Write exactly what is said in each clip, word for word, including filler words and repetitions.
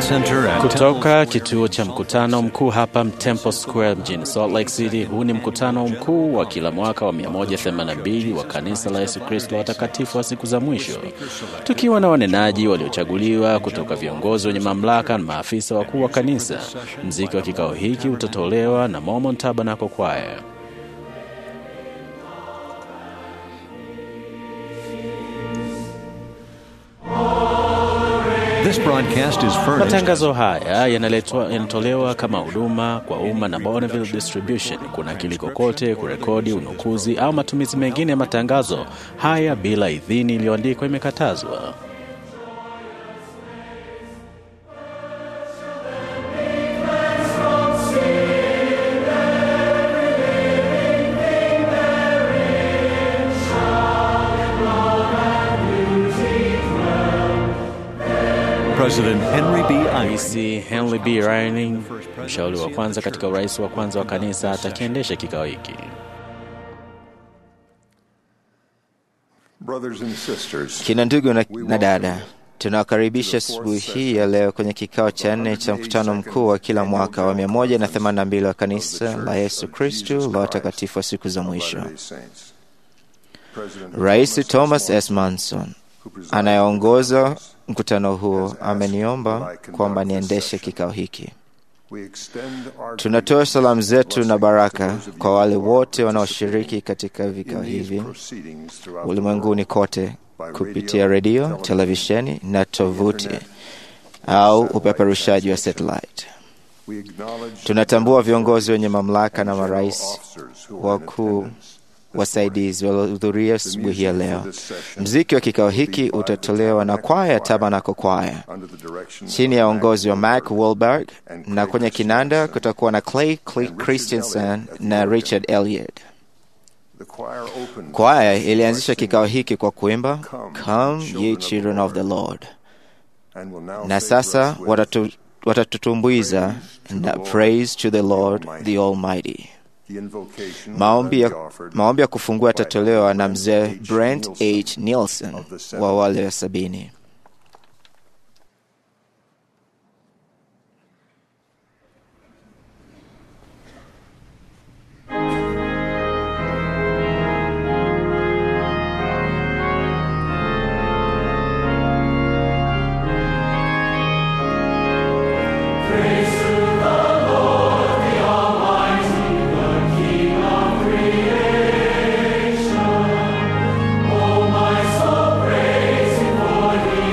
Center at Kutoka kituo cha mkutano mkuu hapa Temple Square mjini Salt Lake City. Huu ni mkutano mkuu wa kila mwaka wa mia moja themanini na mbili wa kanisa la Yesu Kristo watakatifu wa siku za mwisho, tukiwa na wanenaji waliochaguliwa kutoka viongozi wenye mamlaka na maafisa wakuu wa kanisa. Mziki wa kikao hiki utatolewa na Mormon Tabernacle Choir. This broadcast is furnished. Matangazo haya yanaletwa yanatolewa kama huduma kwa umma na Bonneville Distribution. Kuna kili kokote kurekodi, unukuzi au matumizi mengine ya matangazo haya bila idhini iliyoandikwa imekatazwa. President Henry B. Rais Henry B. Eyring, mshauri wa kwanza katika urais wa kwanza wa kanisa, atakiendesha kikao hiki. Kina ndugu na, na dada, tunawakaribisha asubuhi hii ya leo kwenye kikao cha nne cha mkutano mkuu wa kila mwaka wa mia moja na themanini na mbili wa kanisa la Yesu Kristo la watakatifu wa siku za mwisho. Rais Thomas S. Manson anayeongoza mkutano huo ameniomba kwamba niendeshe kikao hiki. Tunatoa salamu zetu na baraka kwa wale wote wanaoshiriki katika vikao hivi ulimwenguni kote kupitia redio, televisheni na tovuti au upeperushaji wa satellite. Tunatambua viongozi wenye mamlaka na marais wakuu wasaidizi waliohudhuria asubuhi ya leo. Mziki wa kikao hiki utatolewa na kwaya Tabernacle Choir chini ya uongozi wa Mark Wahlberg, na kwenye kinanda kutakuwa na Clay Christensen na Richard Elliott. Kwaya ilianzisha kikao hiki kwa kuimba Come Ye Children of the Lord, na sasa watatu, watatutumbuiza na Praise to the Lord the Almighty. Maombi ya, maombi ya kufungua yatatolewa na mzee Brent H. Nielsen wa wale wa sabini. Oh, my soul, praise Him for the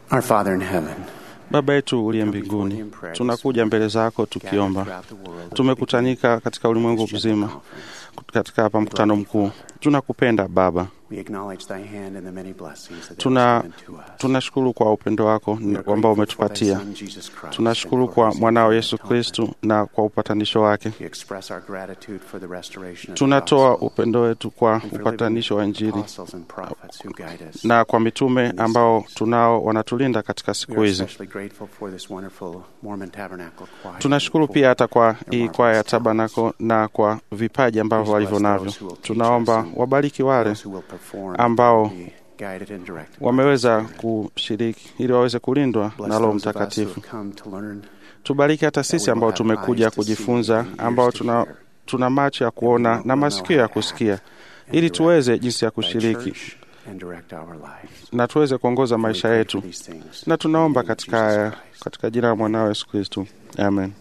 Our Father in heaven, Baba yetu uliye mbinguni, tunakuja mbele zako tukiomba. Tumekutanika katika ulimwengu mzima katika hapa mkutano mkuu. Tunakupenda Baba. Tuna tunashukuru kwa upendo wako ambao umetupatia. Tunashukuru kwa mwanao Yesu Kristo na kwa upatanisho wake. Tunatoa upendo wetu kwa upatanisho wa Injili na kwa mitume ambao tunao wanatulinda katika siku hizi. Tunashukuru pia hata kwa hii kwaya ya Tabernacle na kwa vipaji ambavyo walivyo navyo. Tunaomba wabariki wale ambao wameweza kushiriki ili waweze kulindwa na Roho Mtakatifu. Tubariki hata sisi ambao tumekuja kujifunza, ambao tuna, tuna macho ya kuona na masikio ya kusikia, ili tuweze jinsi ya kushiriki na tuweze kuongoza maisha yetu. Na tunaomba katika, katika jina la mwanao Yesu Kristo. Amen.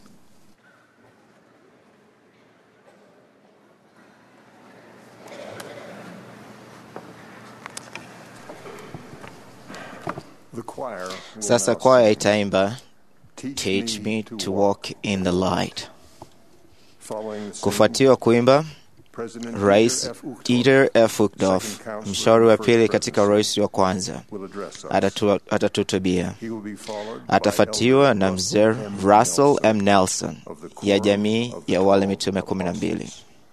Sasa kwaya itaimba Teach Me to Walk in the Light. Kufuatiwa kuimba, Rais Dieter F. Uchtdorf, mshauri wa pili katika rais wa kwanza, atatutubia. Atafuatiwa na mzee Russell M. Nelson ya jamii ya wale mitume kumi na mbili.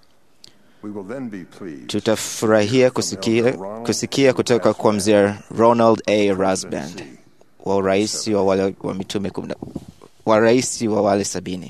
Tutafurahia kusikia, kusikia kutoka kwa mzee Ronald A. Rasband wa rais wa wale wa mitume wa rais wa wale sabini.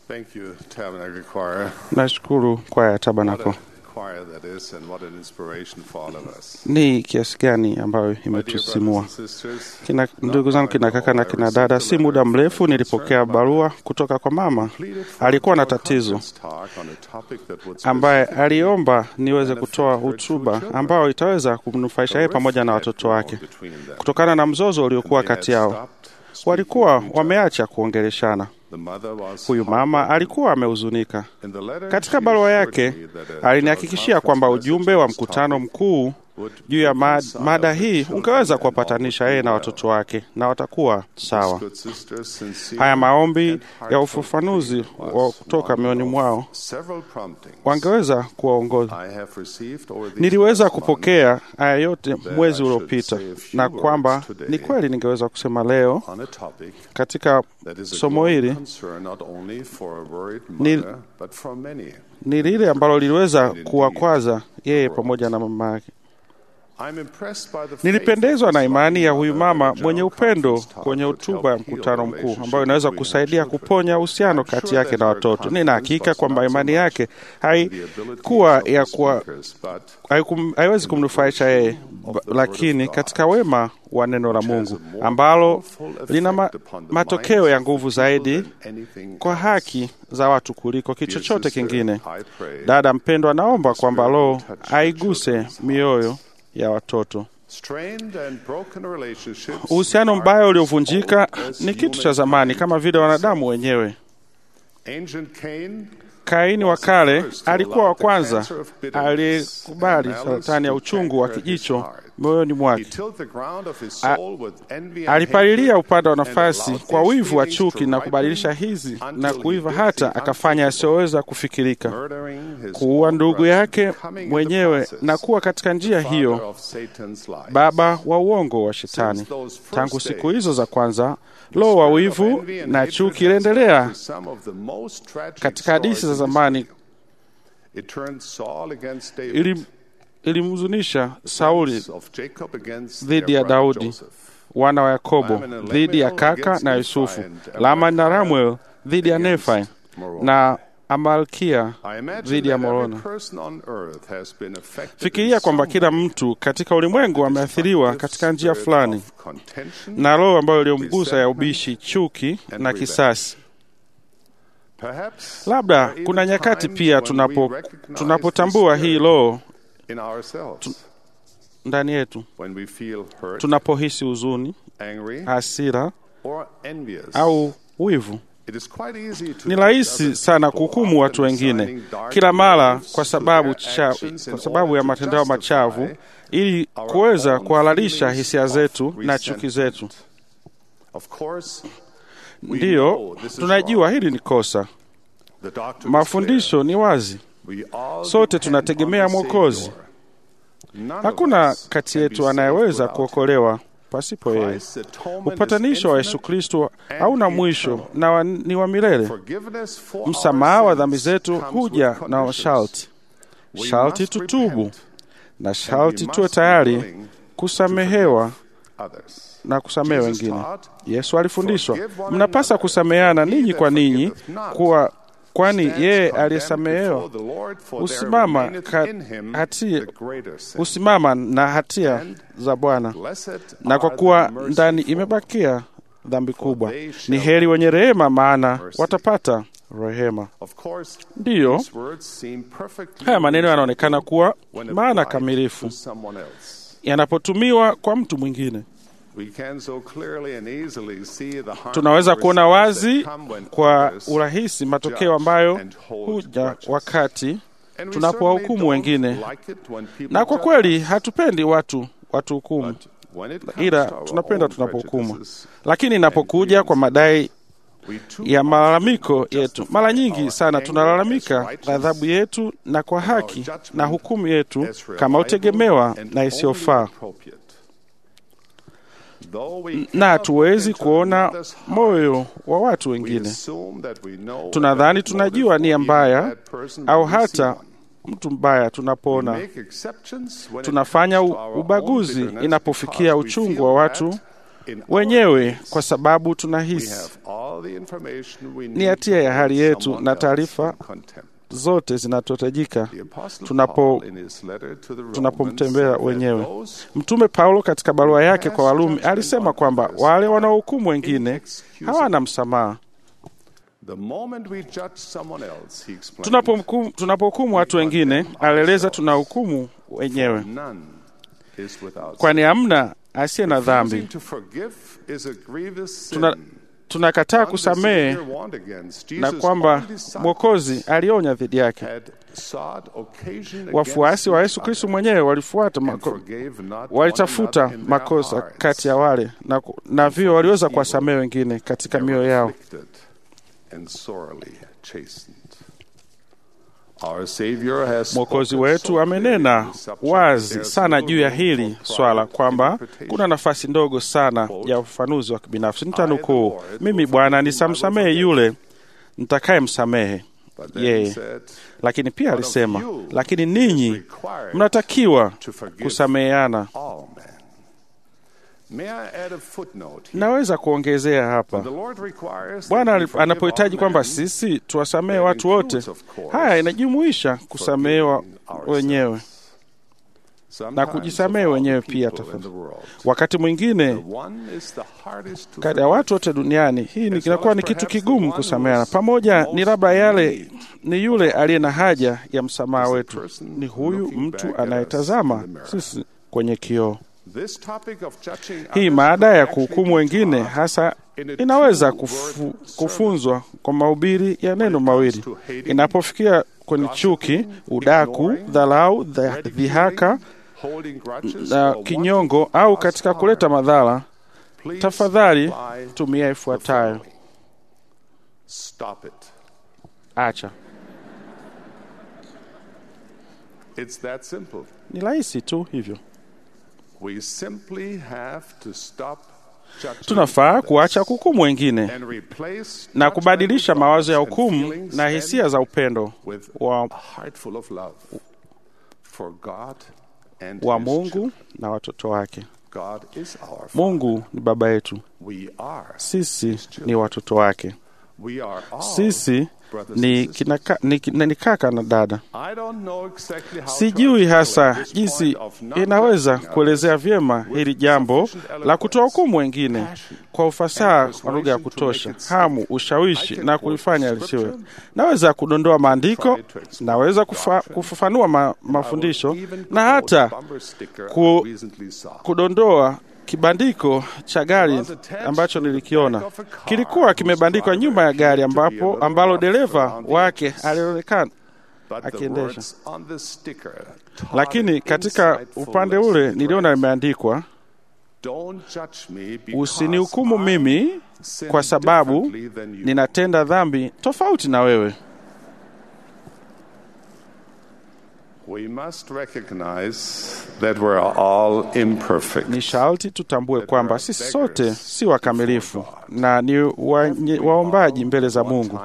Thank you, Tabernacle Choir. Nashukuru kwaya ya Tabernacle. What a choir that is and what an inspiration for all of us. Ni kiasi gani ambayo imetusimua. Kina ndugu zangu, kina kaka na kina dada, si muda mrefu nilipokea barua kutoka kwa mama. Alikuwa na tatizo ambaye aliomba niweze kutoa hotuba ambayo itaweza kumnufaisha yeye pamoja na watoto wake kutokana na mzozo uliokuwa kati yao. Walikuwa wameacha kuongeleshana. Huyu mama alikuwa amehuzunika. Katika barua yake alinihakikishia kwamba ujumbe wa mkutano mkuu juu ya mada hii ungeweza kuwapatanisha yeye na watoto wake na watakuwa sawa. Haya maombi ya ufafanuzi wa kutoka mioni mwao wangeweza kuwaongoza. Niliweza kupokea haya yote mwezi uliopita, na kwamba ni kweli ningeweza kusema leo katika somo hili ni, ni lile ambalo liliweza kuwakwaza yeye pamoja na mama yake. Nilipendezwa na imani ya huyu mama mwenye upendo kwenye hotuba ya mkutano mkuu ambayo inaweza kusaidia kuponya uhusiano kati yake na watoto. Nina hakika kwamba imani yake haikuwa ya kuwa haiwezi kumnufaisha yeye, lakini katika wema wa neno la Mungu ambalo lina ma, matokeo ya nguvu zaidi kwa haki za watu kuliko kitu chochote kingine. Dada mpendwa, naomba kwamba Roho aiguse mioyo ya watoto. Uhusiano mbaya uliovunjika ni kitu cha zamani kama vile wanadamu wenyewe. Kaini wa kale alikuwa wa kwanza aliyekubali saratani ya uchungu wa kijicho moyoni mwake. Alipalilia upande wa nafasi kwa wivu wa chuki na kubadilisha hizi na kuiva, hata akafanya asiyoweza kufikirika, kuua ndugu yake mwenyewe na kuwa katika njia hiyo baba wa uongo wa Shetani. Tangu siku hizo za kwanza, roho wa wivu na chuki iliendelea katika hadithi za zamani. Ili ilimhuzunisha Sauli dhidi ya Daudi, wana wa Yakobo dhidi ya kaka na Yusufu, Lama na Ramuel dhidi ya Nefi, na Amalkia dhidi ya Morona. Fikiria kwamba kila mtu katika ulimwengu ameathiriwa katika njia fulani na roho ambayo iliyomgusa ya ubishi, chuki na kisasi. Labda kuna nyakati pia tunapo tunapotambua hii roho Tu, ndani yetu, tunapohisi huzuni, hasira au wivu. Ni rahisi sana kuhukumu watu wengine kila mara kwa sababu cha, kwa sababu ya matendo machafu, ili kuweza kuhalalisha hisia zetu na chuki zetu. Ndiyo, tunajua hili ni kosa. Mafundisho ni wazi. Sote tunategemea Mwokozi. Hakuna kati yetu anayeweza kuokolewa pasipo yeye. Upatanisho wa Yesu Kristo hauna mwisho na wa, ni wa milele. Msamaha wa dhambi zetu huja na sharti. Sharti tutubu na sharti tuwe tayari kusamehewa na kusamehe wengine. Yesu alifundishwa, mnapasa kusameheana ninyi kwa ninyi, kwa kwani yeye aliyesamehewa usimama hatia usimama na hatia za Bwana, na kwa kuwa ndani imebakia dhambi kubwa. Ni heri wenye rehema, maana watapata rehema. Ndiyo, haya maneno yanaonekana kuwa maana kamilifu yanapotumiwa kwa mtu mwingine. Tunaweza kuona wazi kwa urahisi matokeo ambayo huja wakati tunapowahukumu wengine, na kwa kweli hatupendi watu watu hukumu, ila tunapenda tunapohukumu. Lakini inapokuja kwa madai ya malalamiko yetu, mara nyingi sana tunalalamika adhabu yetu na kwa haki na hukumu yetu kama utegemewa na isiyofaa, na hatuwezi kuona moyo wa watu wengine. Tunadhani tunajua nia mbaya au hata mtu mbaya tunapoona. Tunafanya ubaguzi inapofikia uchungu wa watu wenyewe, kwa sababu tunahisi Ni hatia ya hali yetu na taarifa zote zinatotajika tunapo tunapomtembea wenyewe. Mtume Paulo katika barua yake kwa Warumi alisema kwamba wale wanaohukumu wengine hawana msamaha. Tunapohukumu tunapohukumu watu wengine, alieleza tunahukumu wenyewe, kwani hamna asiye na dhambi. Tuna tunakataa kusamehe na kwamba Mwokozi alionya dhidi yake. Wafuasi wa Yesu Kristo mwenyewe walifuata mako, walitafuta makosa kati ya wale na, na vio waliweza kuwasamehe wengine katika mioyo yao. Mwokozi wetu amenena wazi sana juu ya hili swala kwamba kuna nafasi ndogo sana ya ufafanuzi wa kibinafsi. Nitanukuu, mimi Bwana nisamsamehe yule nitakaye msamehe yeye. Lakini pia alisema, lakini ninyi mnatakiwa kusameheana. Naweza kuongezea hapa, Bwana anapohitaji kwamba sisi tuwasamehe watu wote, haya inajumuisha kusamehewa wenyewe na kujisamehe wenyewe pia. Tafadhali, wakati mwingine kati ya watu wote duniani hii ni kinakuwa ni kitu kigumu kusameheana. Pamoja ni labda yale ni yule aliye na haja ya msamaha wetu, ni huyu mtu anayetazama sisi kwenye kioo. Hii maada ya kuhukumu wengine hasa inaweza kufu, kufunzwa kwa mahubiri ya neno mawili. Inapofikia kwenye chuki, udaku, dharau, dhihaka na kinyongo, au katika kuleta madhara, tafadhali tumia ifuatayo: acha. Ni rahisi tu hivyo. We simply have to stop. Tunafaa kuacha kuhukumu wengine na kubadilisha mawazo ya hukumu na hisia za upendo wa, wa Mungu na watoto wake. Mungu ni baba yetu, sisi ni watoto wake. Sisi ni, kinaka, ni, ni kaka na dada. Sijui hasa jinsi inaweza kuelezea vyema hili jambo la kutoa hukumu wengine kwa ufasaha wa lugha ya kutosha, hamu, ushawishi na kulifanya lisiwe. Naweza kudondoa maandiko, naweza kufa, kufafanua ma, mafundisho na hata ku, kudondoa kibandiko cha gari ambacho nilikiona. Kilikuwa kimebandikwa nyuma ya gari ambapo ambalo dereva wake alionekana akiendesha. Lakini katika upande ule niliona limeandikwa, usinihukumu mimi kwa sababu ninatenda dhambi tofauti na wewe. We must recognize that we're all imperfect. Ni sharti tutambue kwamba sisi sote si wakamilifu na ni waombaji mbele za Mungu.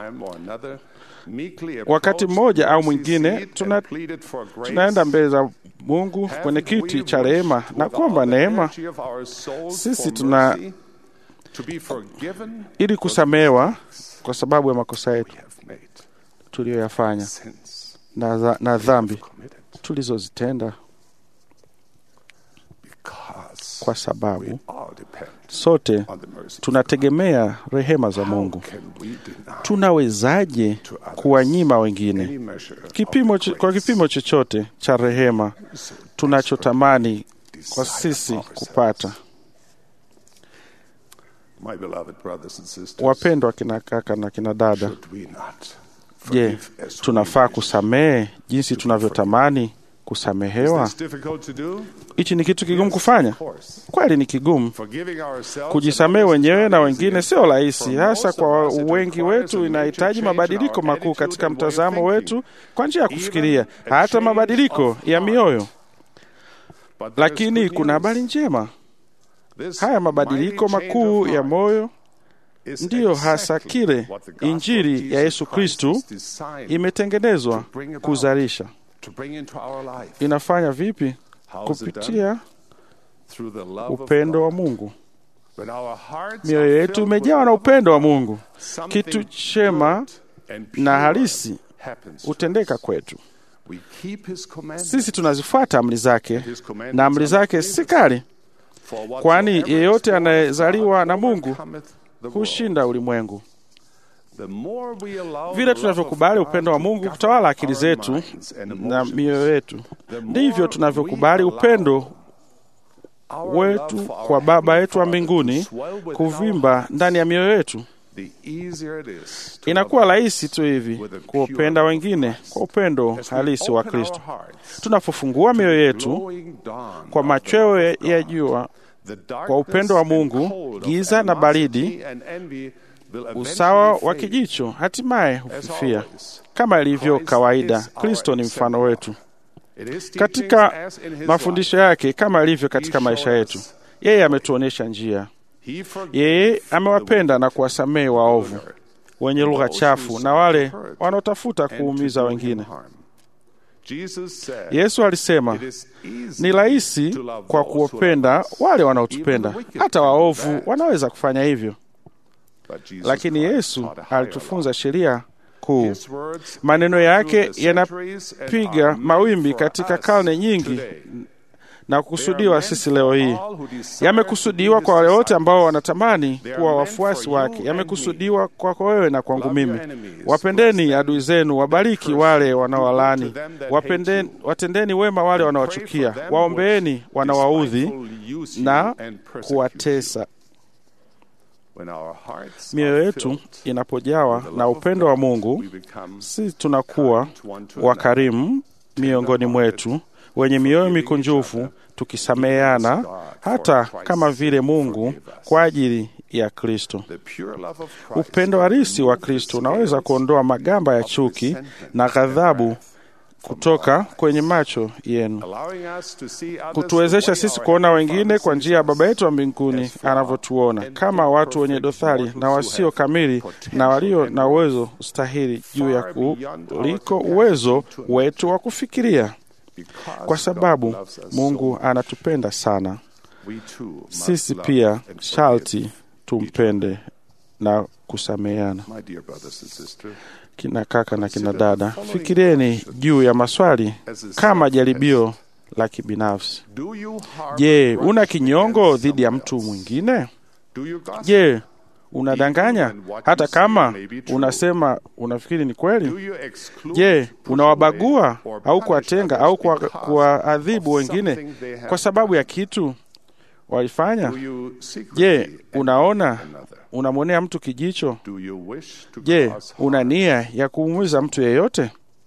Wakati mmoja au mwingine tuna, tunaenda mbele za Mungu kwenye kiti cha rehema na kuomba neema. Sisi tuna ili kusamehewa kwa sababu ya makosa yetu tuliyoyafanya na, na dhambi tulizozitenda, kwa sababu sote tunategemea rehema za Mungu. Tunawezaje kuwanyima wengine kipimo, kwa kipimo chochote cha rehema tunachotamani kwa sisi kupata? Wapendwa kina kaka na kina dada, je, tunafaa kusamehe jinsi tunavyotamani kusamehewa? Hichi ni kitu kigumu kufanya. Kweli ni kigumu. Kujisamehe wenyewe na wengine sio rahisi, hasa kwa wengi wetu. Inahitaji mabadiliko makuu katika mtazamo wetu kwa njia ya kufikiria, hata mabadiliko ya mioyo. Lakini kuna habari njema. Haya mabadiliko makuu ya moyo ndiyo hasa kile Injili ya Yesu Kristo imetengenezwa kuzalisha. Inafanya vipi? Kupitia upendo wa Mungu. Mioyo yetu imejawa na upendo wa Mungu. kitu chema na halisi hutendeka kwetu. Sisi tunazifuata amri zake, na amri zake si kali, kwani yeyote anayezaliwa na Mungu hushinda ulimwengu. Vile tunavyokubali upendo wa Mungu kutawala akili zetu na mioyo yetu, ndivyo tunavyokubali upendo wetu kwa Baba yetu wa mbinguni kuvimba ndani ya mioyo yetu. Inakuwa rahisi tu hivi kuwapenda wengine kwa upendo halisi wa Kristo. Tunapofungua mioyo yetu kwa machweo ya jua kwa upendo wa Mungu, giza na baridi, usawa wa kijicho hatimaye hufifia. Kama ilivyo kawaida, Kristo ni mfano wetu katika mafundisho yake, kama ilivyo katika maisha yetu. Yeye ametuonyesha njia. Yeye amewapenda na kuwasamehe waovu, wenye lugha chafu na wale wanaotafuta kuumiza wengine. Yesu alisema, ni rahisi kwa kuwapenda wale wanaotupenda. Hata waovu wanaweza kufanya hivyo. Lakini Yesu alitufunza sheria kuu. Maneno yake yanapiga mawimbi katika karne nyingi na kukusudiwa sisi leo hii. Yamekusudiwa kwa wale wote ambao wanatamani kuwa wafuasi wake. Yamekusudiwa kwako wewe na kwangu mimi. Wapendeni adui zenu, wabariki wale wanaowalaani, wapendeni, watendeni wema wale wanaowachukia, waombeeni wanawaudhi na kuwatesa. Mioyo yetu inapojawa na upendo wa Mungu, si tunakuwa wakarimu miongoni mwetu, wenye mioyo mikunjufu, tukisameheana hata kama vile Mungu kwa ajili ya Kristo. Upendo halisi wa Kristo unaweza kuondoa magamba ya chuki na ghadhabu kutoka kwenye macho yenu, kutuwezesha sisi kuona wengine kwa njia ya Baba yetu wa mbinguni anavyotuona, kama watu wenye dosari na wasio kamili na walio na uwezo ustahili juu ya kuliko uwezo wetu wa kufikiria. Kwa sababu Mungu anatupenda sana, sisi pia sharti tumpende na kusameheana. Kina kaka na kina dada, fikirieni juu ya maswali kama jaribio la kibinafsi. Je, una kinyongo dhidi ya mtu mwingine? Je, unadanganya hata kama unasema unafikiri ni kweli? Je, unawabagua au kuwatenga au kuwaadhibu wengine kwa sababu ya kitu walifanya? Je, unaona unamwonea mtu kijicho? Je, una nia ya kumuumiza mtu yeyote?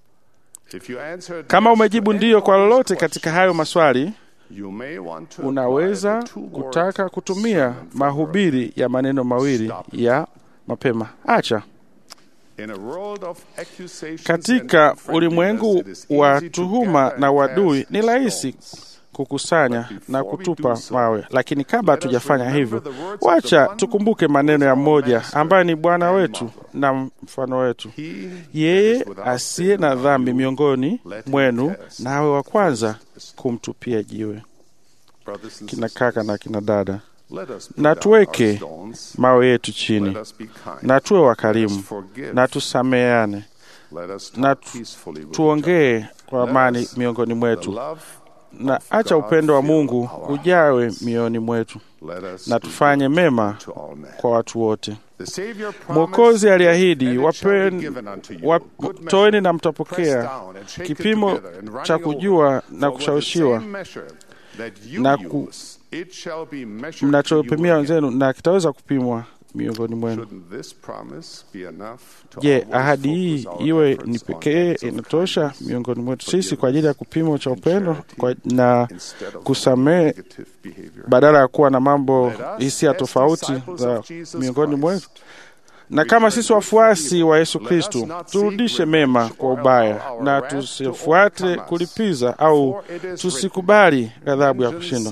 Kama umejibu ndiyo kwa lolote katika hayo maswali, unaweza kutaka kutumia mahubiri ya maneno mawili ya mapema: acha. Katika ulimwengu wa tuhuma na uadui, ni rahisi kukusanya na kutupa mawe, lakini kabla hatujafanya hivyo, wacha tukumbuke maneno ya mmoja ambaye ni Bwana wetu na mfano wetu. Yeye asiye na dhambi miongoni mwenu, na awe wa kwanza kumtupia jiwe. Kina kaka na kina dada, na tuweke mawe yetu chini, na tuwe wakarimu, na tusameheane, na tu, tuongee kwa amani miongoni mwetu, na acha upendo wa Mungu ujawe mioyoni mwetu, na tufanye mema kwa watu wote. Mwokozi aliahidi, watoeni na mtapokea, kipimo cha kujua na kushawishiwa na ku, mnachopimia wenzenu na kitaweza kupimwa miongoni mwenu. Je, ahadi hii iwe ni pekee inatosha miongoni mwetu sisi kwa ajili ya kupimo cha upendo na kusamehe, badala ya kuwa na mambo hisia tofauti za miongoni mwetu? Na kama sisi wafuasi wa Yesu Kristo, turudishe mema kwa ubaya, na tusifuate kulipiza au tusikubali ghadhabu ya kushindwa.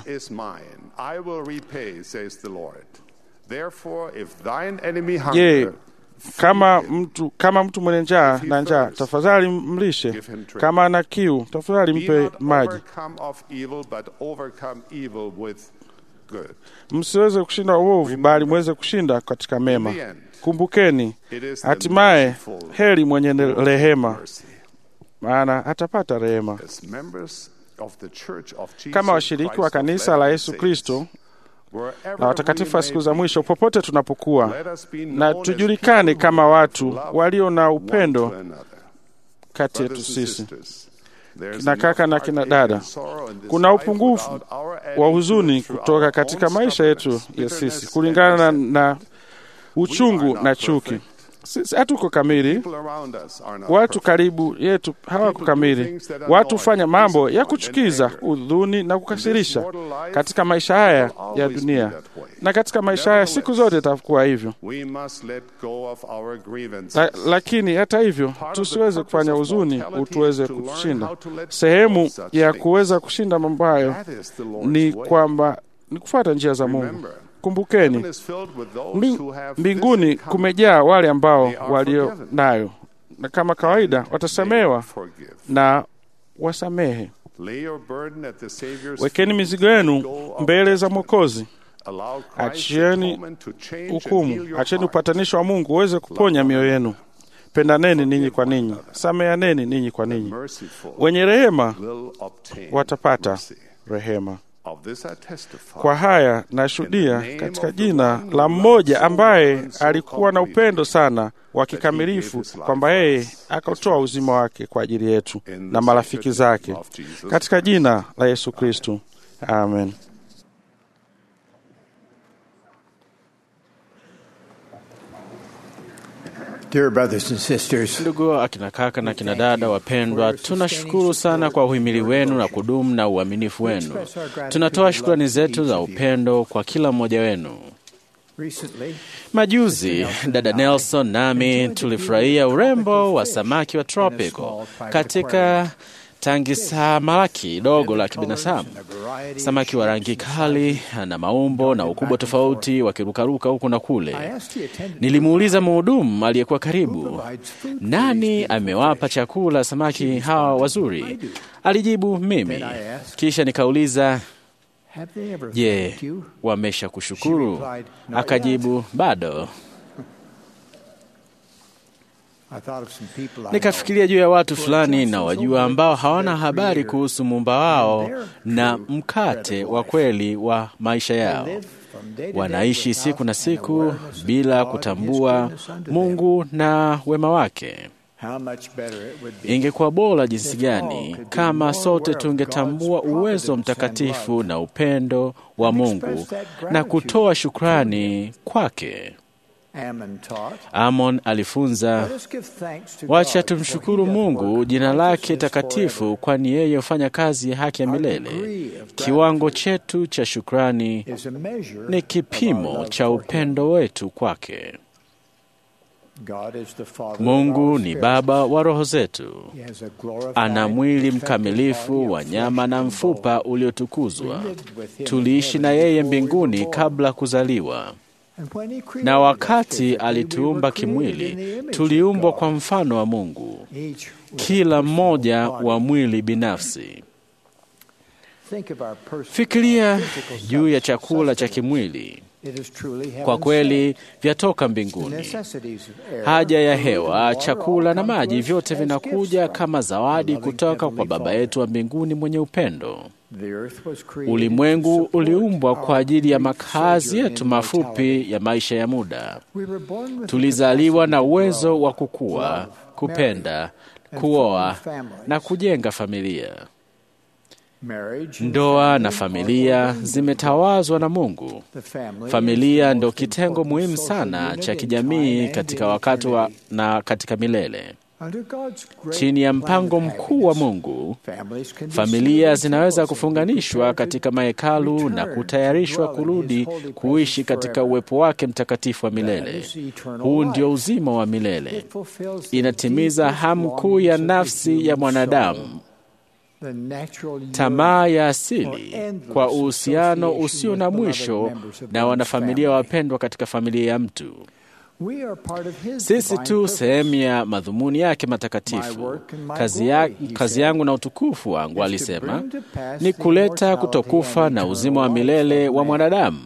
Je, kama mtu kama mtu mwenye njaa na njaa, tafadhali mlishe; kama ana kiu, tafadhali mpe maji. msiweze kushinda uovu, bali mweze kushinda katika mema. Kumbukeni, hatimaye heri mwenye rehema, maana atapata rehema. Kama washiriki wa kanisa la Yesu Kristo na watakatifu wa siku za mwisho, popote tunapokuwa, na tujulikane kama watu walio na upendo kati yetu sisi, kina kaka na kina dada. Kuna upungufu wa huzuni kutoka katika maisha yetu ya sisi, kulingana na, na uchungu na chuki. Sisi hatuko kamili. Watu karibu yetu hawako kamili. Watu hufanya mambo ya kuchukiza, udhuni na kukasirisha katika maisha haya ya dunia, na katika maisha haya siku zote itakuwa hivyo. La, lakini hata hivyo tusiweze kufanya huzuni utuweze kushinda. Sehemu ya kuweza kushinda mambo hayo ni kwamba ni kufuata njia za Mungu. Kumbukeni, mbinguni kumejaa wale ambao walio nayo, na kama kawaida watasamehewa na wasamehe. Wekeni mizigo yenu mbele za Mwokozi. Achieni hukumu, achieni upatanisho wa Mungu uweze kuponya mioyo yenu. Pendaneni ninyi kwa ninyi, sameaneni ninyi kwa ninyi. Wenye rehema watapata rehema. Kwa haya nashuhudia katika jina la mmoja ambaye alikuwa na upendo sana wa kikamilifu, kwamba yeye akatoa uzima wake kwa ajili yetu na marafiki zake, katika jina la Yesu Kristo. Amen. Dear brothers and sisters, ndugu akina kaka na kina dada wapendwa, tunashukuru sana kwa uhimili wenu na kudumu na uaminifu wenu. Tunatoa shukrani zetu za upendo kwa kila mmoja wenu. Majuzi dada Nelson nami tulifurahia urembo wa samaki wa tropical katika tangi samaki dogo la kibinadamu. Samaki wa rangi kali na maumbo na ukubwa tofauti wakirukaruka huku na kule. Nilimuuliza mhudumu aliyekuwa karibu, nani amewapa chakula samaki hawa wazuri? Alijibu, mimi. Kisha nikauliza, je, wamesha kushukuru? Akajibu, bado. Nikafikiria juu ya watu fulani na wajua ambao hawana habari kuhusu Muumba wao na mkate wa kweli wa maisha yao. Wanaishi siku na siku bila kutambua Mungu na wema wake. Ingekuwa bora jinsi gani kama sote tungetambua uwezo mtakatifu na upendo wa Mungu na kutoa shukrani kwake. Amon alifunza, wacha tumshukuru Mungu jina lake takatifu, kwani yeye hufanya kazi ya haki ya milele. Kiwango chetu cha shukrani ni kipimo cha upendo wetu kwake. Mungu ni Baba wa roho zetu. Ana mwili mkamilifu wa nyama na mfupa uliotukuzwa. Tuliishi na yeye mbinguni kabla kuzaliwa. Na wakati alituumba kimwili, tuliumbwa kwa mfano wa Mungu, kila mmoja wa mwili binafsi. Fikiria juu ya chakula cha kimwili. Kwa kweli vyatoka mbinguni. Haja ya hewa, chakula na maji, vyote vinakuja kama zawadi kutoka kwa Baba yetu wa mbinguni mwenye upendo. Ulimwengu uliumbwa kwa ajili ya makazi yetu mafupi ya maisha ya muda. Tulizaliwa na uwezo wa kukua, kupenda, kuoa na kujenga familia. Ndoa na familia zimetawazwa na Mungu. Familia ndio kitengo muhimu sana cha kijamii katika wakati wa na katika milele. Chini ya mpango mkuu wa Mungu, familia zinaweza kufunganishwa katika mahekalu na kutayarishwa kurudi kuishi katika uwepo wake mtakatifu wa milele. Huu ndio uzima wa milele. Inatimiza hamu kuu ya nafsi ya mwanadamu, tamaa ya asili kwa uhusiano usio na mwisho na wanafamilia wapendwa katika familia ya mtu. Sisi tu sehemu ya madhumuni yake matakatifu. Kazi, ya, kazi yangu na utukufu wangu, alisema, ni kuleta kutokufa na uzima wa milele wa mwanadamu.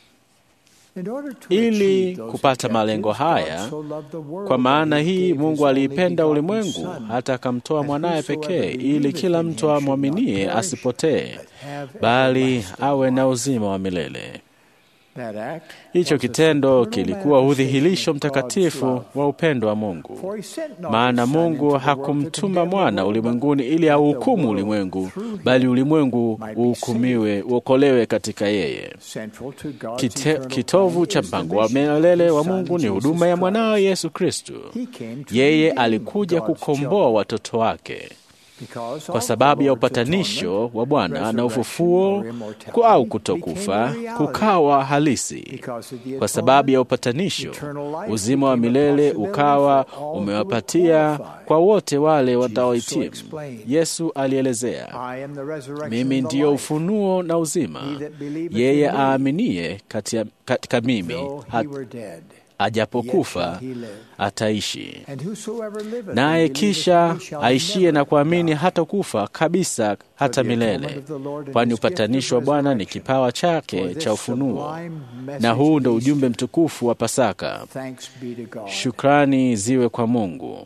Ili kupata malengo haya, kwa maana hii Mungu aliipenda ulimwengu hata akamtoa mwanaye pekee, ili kila mtu amwaminie asipotee, bali awe na uzima wa milele. Hicho kitendo kilikuwa udhihirisho mtakatifu wa upendo wa Mungu, maana Mungu hakumtuma mwana ulimwenguni ili auhukumu ulimwengu, bali ulimwengu uhukumiwe, uokolewe katika yeye. Kite, kitovu cha mpango wa milele wa Mungu ni huduma ya mwanawe Yesu Kristo. Yeye alikuja kukomboa watoto wake. Kwa sababu ya upatanisho wa Bwana na ufufuo au kutokufa kukawa halisi. Kwa sababu ya upatanisho, uzima wa milele ukawa umewapatia kwa wote wale wataoitimu. Yesu alielezea, mimi ndiyo ufunuo na uzima. Yeye aaminie katika mimi hat, ajapokufa ataishi, naye kisha aishie na kuamini hata kufa kabisa hata milele, kwani upatanisho wa Bwana ni kipawa chake cha ufunuo. Na huu ndio ujumbe mtukufu wa Pasaka. Shukrani ziwe kwa Mungu.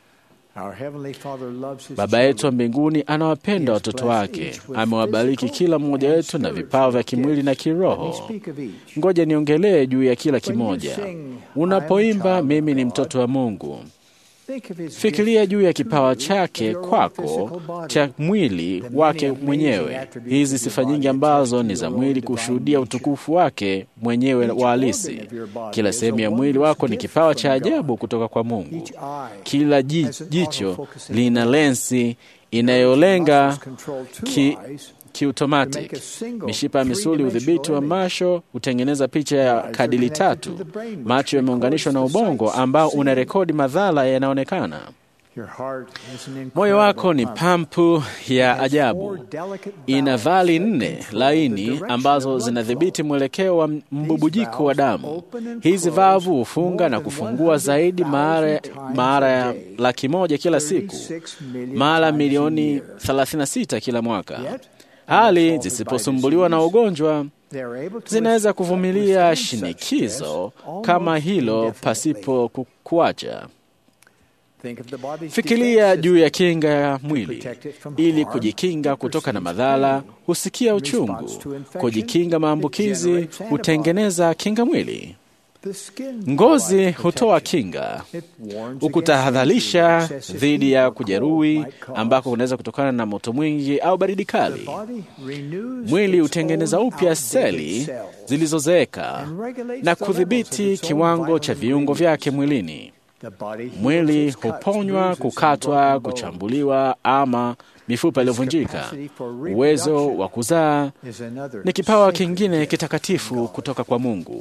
Baba yetu wa mbinguni anawapenda watoto wake. Amewabariki kila mmoja wetu na vipawa vya kimwili na kiroho. Ngoja niongelee juu ya kila kimoja. Unapoimba mimi ni mtoto wa Mungu, fikiria juu ya kipawa chake kwako cha mwili wake mwenyewe. Hizi sifa nyingi ambazo ni za mwili kushuhudia utukufu wake mwenyewe wa halisi. Kila sehemu ya mwili wako ni kipawa cha ajabu kutoka kwa Mungu. Kila jicho lina lensi inayolenga ki kiautomatic. Mishipa ya misuli, udhibiti wa macho hutengeneza picha ya kadili tatu. Macho yameunganishwa na ubongo ambao una rekodi madhara yanaonekana. Moyo wako ni pampu ya ajabu. Ina vali nne laini ambazo zinadhibiti mwelekeo wa mbubujiko wa damu. Hizi vavu hufunga na kufungua zaidi mara mara ya laki moja kila siku, mara milioni thelathini na sita kila mwaka. Hali zisiposumbuliwa na ugonjwa, zinaweza kuvumilia shinikizo kama hilo pasipo kuacha. Fikiria juu ya kinga ya mwili. Ili kujikinga kutoka na madhara, husikia uchungu. Kujikinga maambukizi, hutengeneza kinga mwili. Ngozi hutoa kinga, ukutahadharisha dhidi ya kujeruhi ambako kunaweza kutokana na moto mwingi au baridi kali. Mwili hutengeneza upya seli zilizozeeka na kudhibiti kiwango cha viungo vyake mwilini. Mwili huponywa, kukatwa, kuchambuliwa ama mifupa iliyovunjika. Uwezo wa kuzaa ni kipawa kingine kitakatifu kutoka kwa Mungu.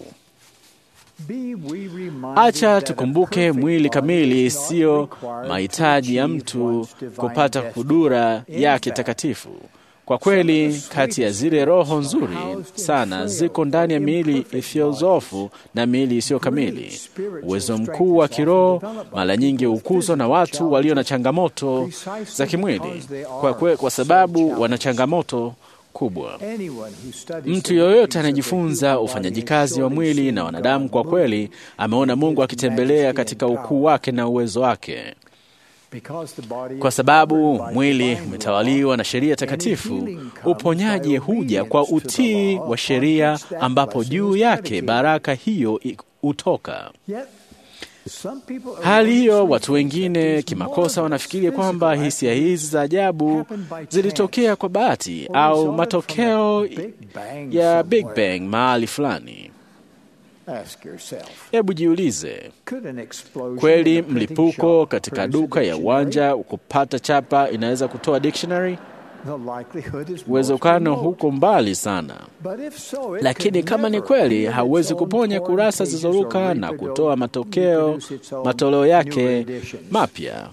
Acha tukumbuke, mwili kamili sio mahitaji ya mtu kupata kudura yake takatifu. Kwa kweli, kati ya zile roho nzuri sana ziko ndani ya miili isiyozofu na miili isiyo kamili. Uwezo mkuu wa kiroho mara nyingi hukuzwa na watu walio na changamoto za kimwili, kwa, kwe, kwa sababu wana changamoto kubwa. Mtu yoyote anajifunza ufanyaji kazi wa mwili na wanadamu, kwa kweli ameona Mungu akitembelea katika ukuu wake na uwezo wake. Kwa sababu mwili umetawaliwa na sheria takatifu, uponyaji huja kwa utii wa sheria, ambapo juu yake baraka hiyo hutoka. Hali hiyo, watu wengine kimakosa wanafikiria kwamba hisia hizi za ajabu zilitokea kwa bahati au matokeo ya Big Bang mahali fulani. Hebu jiulize, kweli mlipuko katika duka ya uwanja kupata chapa inaweza kutoa dictionary? Uwezekano huko mbali sana. Lakini kama ni kweli, hauwezi kuponya kurasa zilizoruka na kutoa matokeo matoleo yake mapya.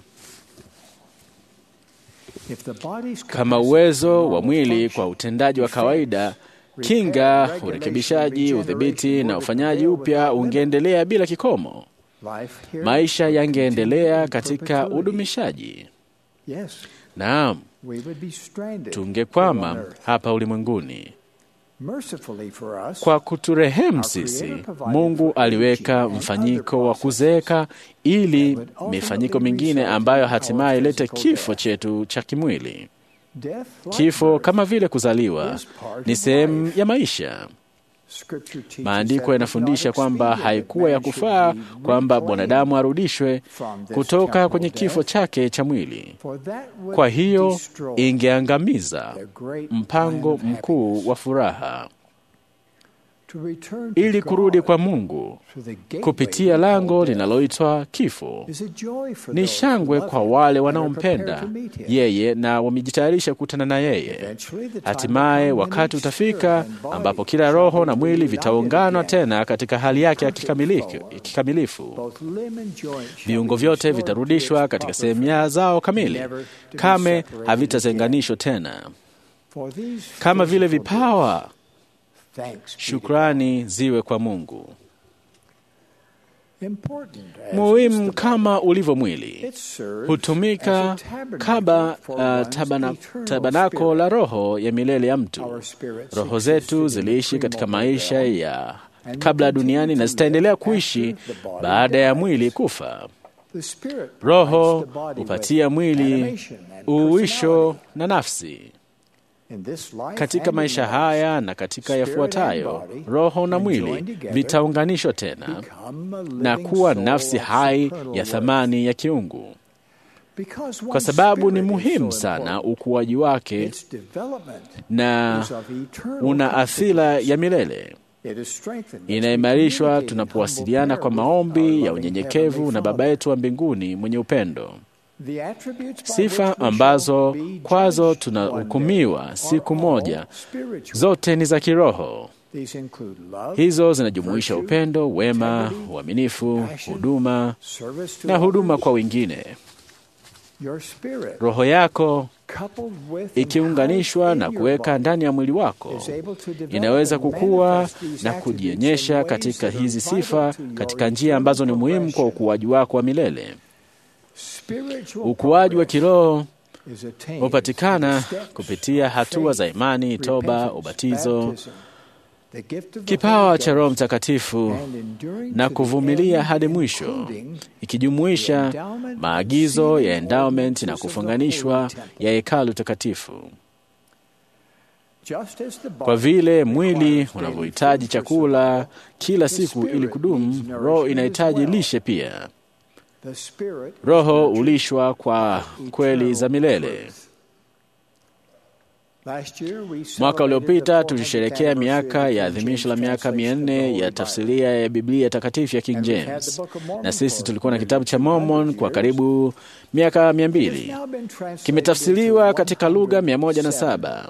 Kama uwezo wa mwili kwa utendaji wa kawaida, kinga, urekebishaji, udhibiti na ufanyaji upya ungeendelea bila kikomo. maisha yangeendelea katika udumishaji. Naam, tungekwama hapa ulimwenguni. Kwa kuturehemu sisi, Mungu aliweka mfanyiko wa kuzeeka ili mifanyiko mingine ambayo hatimaye ilete kifo chetu cha kimwili. Kifo kama vile kuzaliwa ni sehemu ya maisha. Maandiko yanafundisha kwamba haikuwa ya kufaa kwamba mwanadamu arudishwe kutoka kwenye kifo chake cha mwili. Kwa hiyo ingeangamiza mpango mkuu wa furaha. Ili kurudi kwa Mungu kupitia lango linaloitwa kifo ni shangwe kwa wale wanaompenda yeye na wamejitayarisha kukutana na yeye. Hatimaye wakati utafika ambapo kila roho na mwili vitaungana tena katika hali yake ya kikamilifu. Viungo vyote vitarudishwa katika sehemu zao kamili, kame havitatenganishwa tena. Kama vile vipawa, shukrani ziwe kwa Mungu. Muhimu kama ulivyo mwili, hutumika kama uh, tabana, tabanako la roho ya milele ya mtu. Roho zetu ziliishi katika maisha ya kabla duniani na zitaendelea kuishi baada ya mwili kufa. Roho hupatia mwili uisho na nafsi. Katika maisha haya na katika yafuatayo, roho na mwili vitaunganishwa tena na kuwa nafsi hai ya thamani ya kiungu. Kwa sababu ni muhimu sana ukuaji wake na una athira ya milele. Inaimarishwa tunapowasiliana kwa maombi ya unyenyekevu na Baba yetu wa mbinguni mwenye upendo. Sifa ambazo kwazo tunahukumiwa siku moja zote ni za kiroho. Hizo zinajumuisha upendo, wema, uaminifu, huduma na huduma kwa wengine. Roho yako ikiunganishwa na kuweka ndani ya mwili wako inaweza kukua na kujionyesha katika hizi sifa katika njia ambazo ni muhimu kwa ukuaji wako wa milele. Ukuaji wa kiroho hupatikana kupitia hatua za imani, toba, ubatizo, kipawa cha Roho Mtakatifu na kuvumilia hadi mwisho, ikijumuisha maagizo ya endowment na kufunganishwa ya hekalu takatifu. Kwa vile mwili unavyohitaji chakula kila siku ili kudumu, roho inahitaji lishe pia. Roho ulishwa kwa kweli za milele. Mwaka uliopita tulisherehekea miaka ya adhimisho la miaka mia nne ya tafsiria ya Biblia takatifu ya King James, na sisi tulikuwa na kitabu cha Mormon kwa karibu miaka mia mbili. Kimetafsiriwa katika lugha mia moja na saba.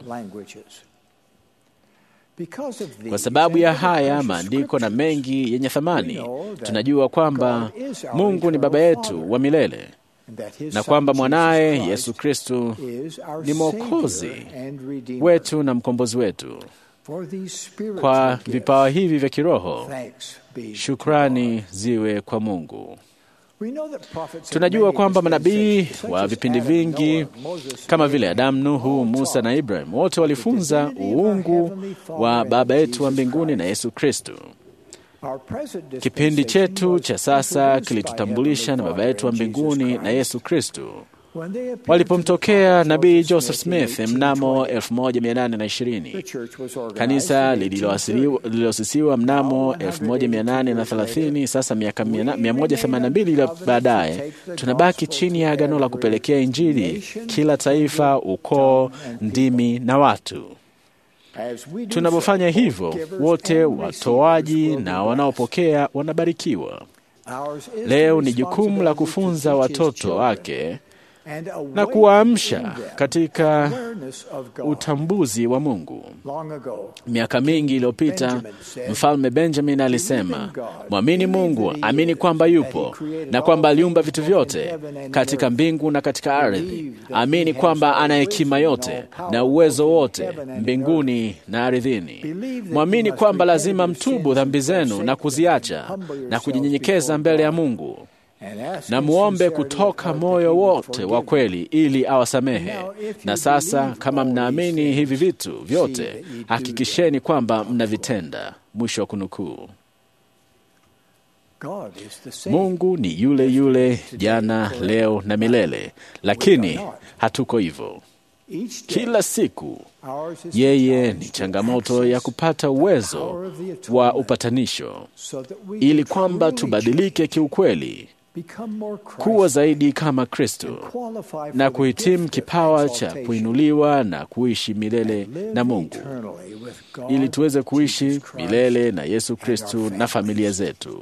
Kwa sababu ya haya maandiko na mengi yenye thamani, tunajua kwamba Mungu ni Baba yetu wa milele na kwamba mwanaye Yesu Kristo ni Mwokozi wetu na mkombozi wetu. Kwa vipawa hivi vya kiroho, shukrani ziwe kwa Mungu. Tunajua kwamba manabii wa vipindi vingi kama vile Adamu, Nuhu, Musa na Ibrahim wote walifunza uungu wa Baba yetu wa mbinguni na Yesu Kristo. Kipindi chetu cha sasa kilitutambulisha na Baba yetu wa mbinguni na Yesu Kristo walipomtokea nabii Joseph Smith mnamo elfu moja mia nane na ishirini. Kanisa lililosisiwa mnamo elfu moja mia nane na thelathini. Sasa miaka mia moja themanini na mbili baadaye, tunabaki chini ya agano la kupelekea Injili kila taifa, ukoo, ndimi na watu. Tunapofanya hivyo, wote watoaji na wanaopokea wanabarikiwa. Leo ni jukumu la kufunza watoto wake na kuwaamsha katika utambuzi wa Mungu. Miaka mingi iliyopita, Mfalme Benjamin alisema, mwamini Mungu, amini kwamba yupo na kwamba aliumba vitu vyote katika mbingu na katika ardhi. Amini kwamba ana hekima yote na uwezo wote mbinguni na ardhini. Mwamini kwamba lazima mtubu dhambi zenu na kuziacha na kujinyenyekeza mbele ya Mungu, na muombe kutoka moyo wote wa kweli ili awasamehe. Na sasa kama mnaamini hivi vitu vyote, hakikisheni kwamba mnavitenda. Mwisho wa kunukuu. Mungu ni yule yule jana, leo na milele, lakini hatuko hivyo. Kila siku yeye ni changamoto ya kupata uwezo wa upatanisho, ili kwamba tubadilike kiukweli, kuwa zaidi kama Kristo, na kuhitimu kipawa cha kuinuliwa na kuishi milele na Mungu, ili tuweze kuishi milele na Yesu Kristo na familia zetu.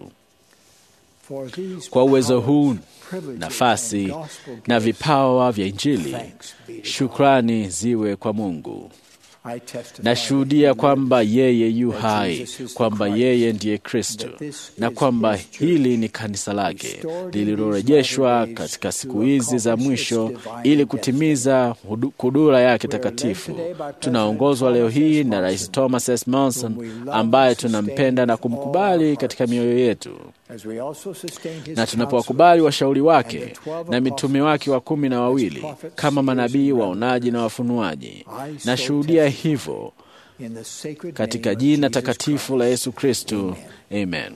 Kwa uwezo huu, nafasi na vipawa vya Injili, shukrani ziwe kwa Mungu. Nashuhudia kwamba yeye yu hai, kwamba yeye ndiye Kristo, na kwamba hili ni kanisa lake lililorejeshwa katika siku hizi za mwisho ili kutimiza kudura yake takatifu. Tunaongozwa leo hii na Rais Thomas S. Monson, ambaye tunampenda na kumkubali katika mioyo yetu. Na tunapowakubali washauri wake na mitume wake wa kumi na wawili kama manabii, waonaji na wafunuaji, nashuhudia hivyo katika jina takatifu la Yesu Kristo. Amen.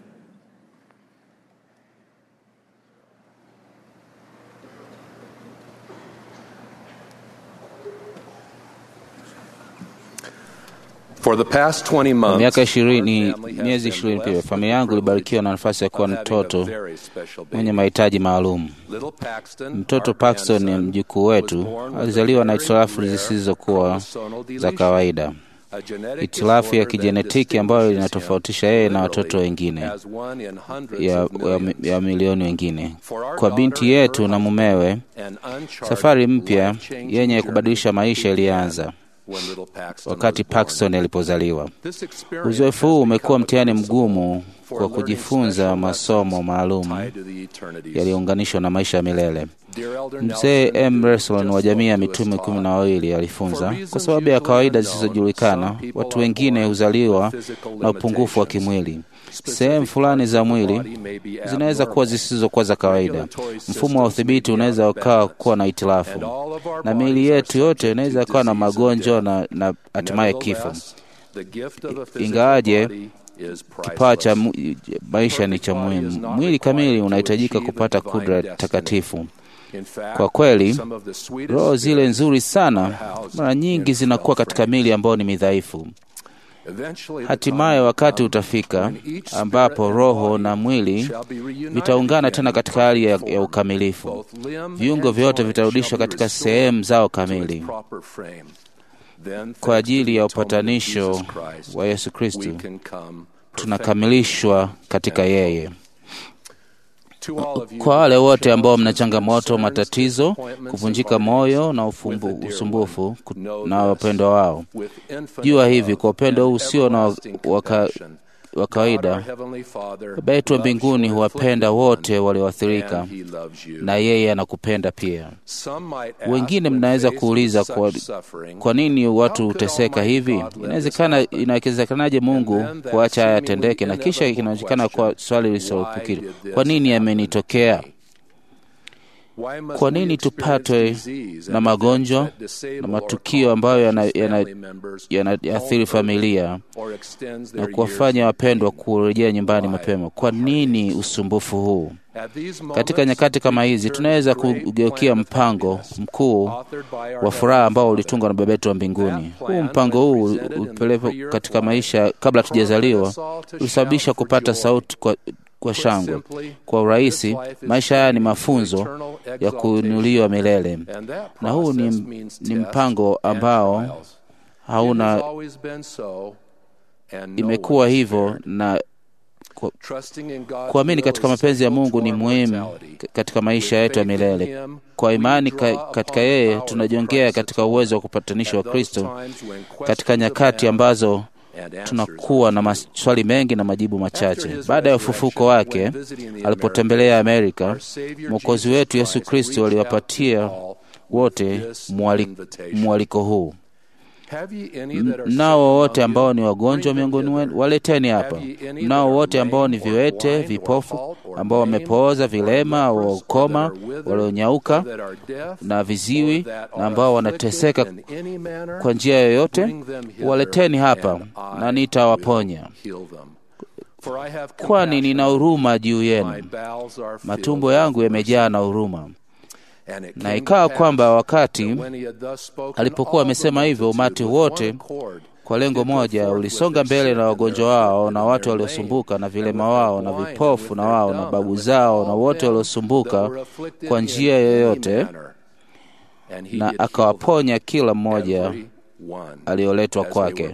For the past twenty months, miaka ishirini, miezi ishirini pia, familia yangu ilibarikiwa na nafasi ya kuwa mtoto mwenye mahitaji maalum. Mtoto Paxton ni mjukuu wetu, alizaliwa na hitilafu zisizokuwa za kawaida, hitilafu ya kijenetiki ambayo inatofautisha yeye na watoto wengine ya, ya, ya milioni wengine. Kwa binti yetu na mumewe, safari mpya yenye kubadilisha maisha ilianza wakati Paxton alipozaliwa. Uzoefu huu umekuwa mtihani mgumu kwa kujifunza masomo maalum yaliyounganishwa na maisha ya milele. Mzee M. Reslon wa jamii ya mitume kumi na wawili alifunza, kwa sababu ya kawaida zisizojulikana, watu wengine huzaliwa na upungufu wa kimwili. Sehemu fulani za mwili zinaweza kuwa zisizokuwa za kawaida. Mfumo wa udhibiti unaweza ukawa kuwa na hitilafu, na miili yetu yote inaweza kuwa na magonjwa na, na hatimaye kifo. Ingawaje kipawa cha maisha ni cha muhimu, mwili kamili unahitajika kupata kudra takatifu. Kwa kweli, roho zile nzuri sana mara nyingi zinakuwa katika miili ambayo ni midhaifu. Hatimaye wakati utafika ambapo roho na mwili vitaungana tena katika hali ya, ya ukamilifu. Viungo vyote vitarudishwa katika sehemu zao kamili. Kwa ajili ya upatanisho wa Yesu Kristo, tunakamilishwa katika yeye. Kwa wale wote ambao mna changamoto, matatizo, kuvunjika moyo na ufumbu, usumbufu na wapendwa wao, jua hivi, kwa upendo huu usio na waka, wa kawaida, Baba yetu wa mbinguni huwapenda wote walioathirika, na yeye anakupenda pia. Wengine mnaweza kuuliza, kwa, kwa nini watu huteseka hivi? Inawezekana, inawezekanaje Mungu kuacha haya yatendeke? Na kisha inawezekana kwa swali lisilopukiri, kwa nini yamenitokea? Kwa nini tupatwe na magonjwa na matukio ambayo yanaathiri yana, yana familia na kuwafanya wapendwa kurejea nyumbani mapema? Kwa nini usumbufu huu? Katika nyakati kama hizi, tunaweza kugeukia mpango mkuu wa furaha ambao ulitungwa na Baba yetu wa mbinguni. Huu mpango huu ulipelekwa katika maisha kabla tujazaliwa, ulisababisha kupata sauti kwa kwa shangwe. Kwa urahisi, maisha haya ni mafunzo ya kuinuliwa milele, na huu ni, ni mpango ambao hauna, imekuwa hivyo na Kuamini katika mapenzi ya Mungu ni muhimu katika maisha yetu ya milele. Kwa imani ka, katika yeye tunajongea katika uwezo wa kupatanisha wa Kristo katika nyakati ambazo tunakuwa na maswali mengi na majibu machache. Baada ya ufufuko wake alipotembelea Amerika, Mwokozi wetu Yesu Kristo aliwapatia wote mwaliko huu: nao wote ambao ni wagonjwa miongoni wenu waleteni hapa. Nao wote ambao ni viwete, vipofu, ambao wamepooza, vilema au ukoma, walionyauka na viziwi, na ambao wanateseka kwa njia yoyote, waleteni hapa na nitawaponya. Kwani nina huruma juu yenu, matumbo yangu yamejaa na huruma. Na ikawa kwamba wakati alipokuwa amesema hivyo, umati wote kwa lengo moja ulisonga mbele na wagonjwa wao na watu waliosumbuka na vilema wao na vipofu na wao na babu zao na wote waliosumbuka kwa njia yoyote, na akawaponya kila mmoja alioletwa kwake.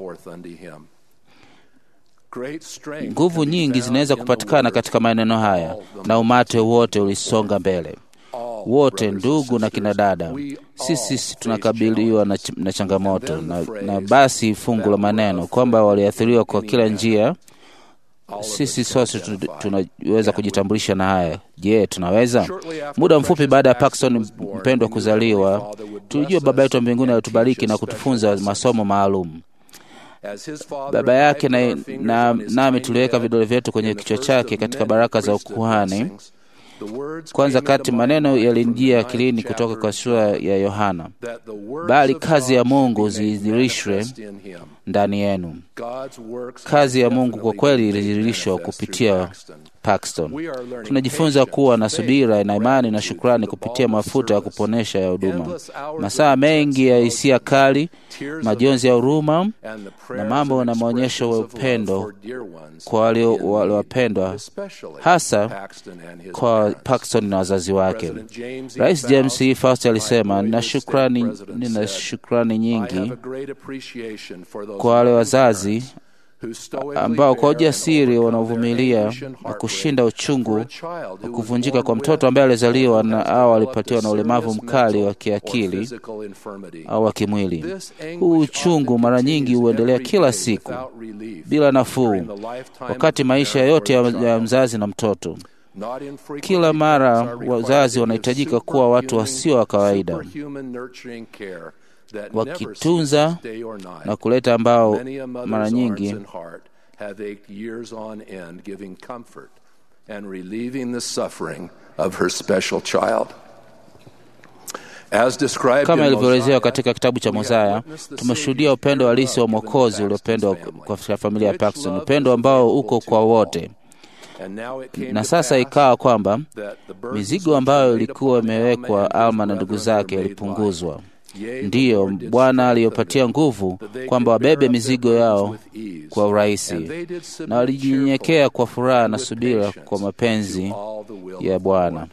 Nguvu nyingi zinaweza kupatikana katika maneno haya, na umati wote ulisonga mbele. Wote ndugu na kina dada, sisi tunakabiliwa na, ch na changamoto na, na basi fungu la maneno kwamba waliathiriwa kwa kila njia. Sisi sote tunaweza kujitambulisha na haya. Je, tunaweza? Muda mfupi baada ya Paxton mpendwa kuzaliwa, tulijua Baba yetu mbinguni alitubariki na kutufunza masomo maalum. Baba yake na na nami tuliweka vidole vyetu kwenye kichwa chake katika baraka za ukuhani. Kwanza kati maneno yalinijia akilini kutoka kwa sura ya Yohana: bali kazi ya Mungu zidhihirishwe ndani yenu. Kazi ya Mungu kwa kweli ilidhihirishwa kupitia Paxton. Tunajifunza kuwa na subira na imani na shukrani kupitia mafuta ya kuponesha ya huduma. Masaa mengi ya hisia kali, majonzi ya huruma na mambo na maonyesho ya upendo kwa wale waliowapendwa, hasa kwa Paxton na wazazi wake. Rais James E. Faust alisema, nina shukrani, nina shukrani nyingi kwa wale wazazi ambao kwa ujasiri wanavumilia na kushinda uchungu wa kuvunjika kwa mtoto ambaye alizaliwa na au alipatiwa na ulemavu mkali wa kiakili au wa kimwili. Huu uchungu mara nyingi huendelea kila siku bila nafuu, wakati maisha yote ya mzazi na mtoto. Kila mara wazazi wanahitajika kuwa watu wasio wa kawaida, wakitunza na kuleta ambao mara nyingi kama ilivyoelezewa katika kitabu cha Mozaya. Tumeshuhudia upendo halisi wa Mwokozi uliopendwa kwa familia ya Paxton, upendo ambao uko kwa wote. Na sasa ikawa kwamba mizigo ambayo ilikuwa imewekwa Alma na ndugu zake ilipunguzwa. Ndiyo, Bwana aliyopatia nguvu kwamba wabebe mizigo yao kwa urahisi, na walijinyenyekea kwa furaha na subira kwa mapenzi ya Bwana.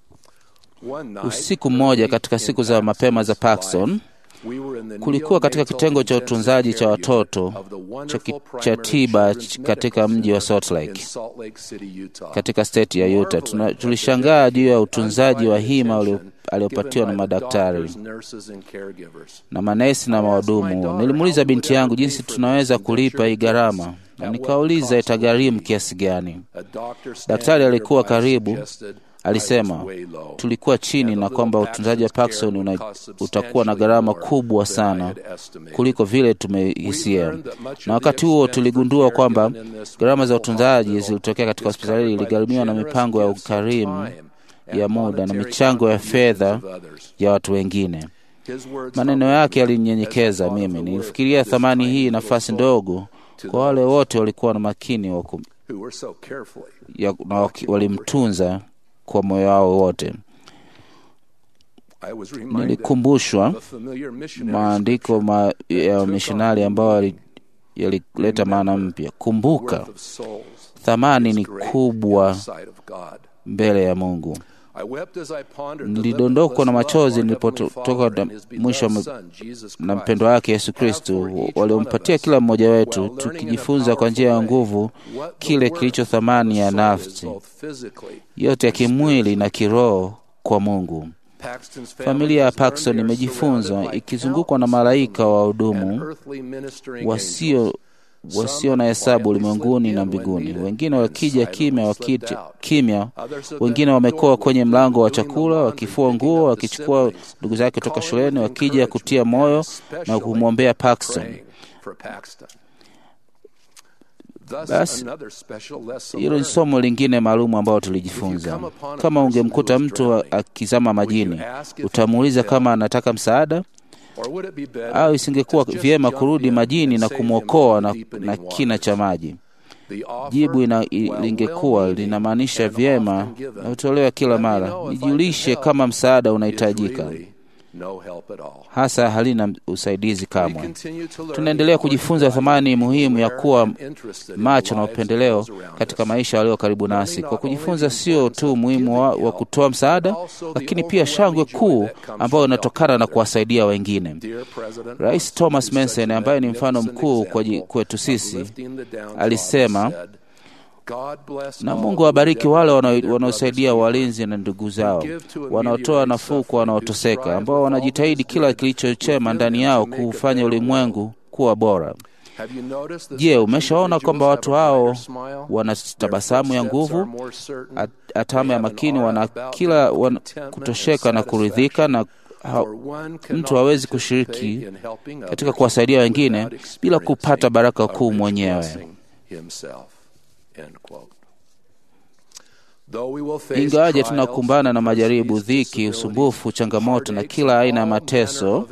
Usiku mmoja katika siku za mapema za Paxton, kulikuwa katika kitengo cha utunzaji cha watoto cha, cha tiba katika mji wa Salt Lake katika state ya Utah. Tuna, tulishangaa juu ya utunzaji wa hima aliopatiwa na madaktari na manesi na mawadumu. Nilimuuliza binti yangu jinsi tunaweza kulipa hii gharama, na nikauliza itagharimu kiasi gani. Daktari alikuwa karibu alisema tulikuwa chini na kwamba utunzaji wa Paxton una, utakuwa na gharama kubwa sana kuliko vile tumehisia. Na wakati huo tuligundua kwamba gharama za utunzaji zilitokea katika hospitali iligharimiwa na mipango ya ukarimu ya muda na michango ya fedha ya watu wengine. Maneno yake yalinyenyekeza mimi. Nilifikiria thamani hii nafasi ndogo kwa wale wote walikuwa na makini wakum, ya, na walimtunza kwa moyo wao wote. Nilikumbushwa maandiko ma, ya mishonari ambao yalileta maana mpya. Kumbuka, thamani ni kubwa mbele ya Mungu. Nilidondokwa na machozi nilipotoka mwisho na mpendwa wake Yesu Kristo waliompatia kila mmoja wetu, tukijifunza kwa njia ya nguvu kile kilicho thamani ya nafsi yote ya kimwili na kiroho kwa Mungu. Familia ya Paxton imejifunza ikizungukwa na malaika wa hudumu wasio wasio na hesabu ulimwenguni na mbinguni, wengine wakija kimya wakija kimya, wengine wamekoa kwenye mlango wa chakula, wakifua nguo, wakichukua ndugu zake kutoka shuleni, wakija kutia moyo na kumwombea Paxton. Basi hilo ni somo lingine maalum ambao tulijifunza. Kama ungemkuta mtu akizama majini, utamuuliza kama anataka msaada, au isingekuwa vyema kurudi majini na kumwokoa na, na kina cha maji? Jibu ina, lingekuwa linamaanisha vyema na utolewa kila mara. Nijulishe kama msaada unahitajika, hasa halina usaidizi kamwe. Tunaendelea kujifunza thamani muhimu ya kuwa macho na upendeleo katika maisha walio karibu nasi, kwa kujifunza sio tu muhimu wa, wa kutoa msaada, lakini pia shangwe kuu ambayo inatokana na kuwasaidia wengine. Rais Thomas Manson, ambaye ni mfano mkuu kwetu sisi, alisema, na Mungu awabariki wale wanaosaidia walinzi na ndugu zao, wanaotoa nafuu kwa wanaoteseka, ambao wanajitahidi kila kilicho chema ndani yao kufanya ulimwengu kuwa bora. Je, umeshaona kwamba watu hao wana tabasamu ya nguvu, atamu ya makini, wana kila wana kutosheka na kuridhika, na ha, mtu hawezi kushiriki katika kuwasaidia wengine bila kupata baraka kuu mwenyewe. Ingawaje tunakumbana na majaribu, dhiki, usumbufu, changamoto na kila aina ya mateso,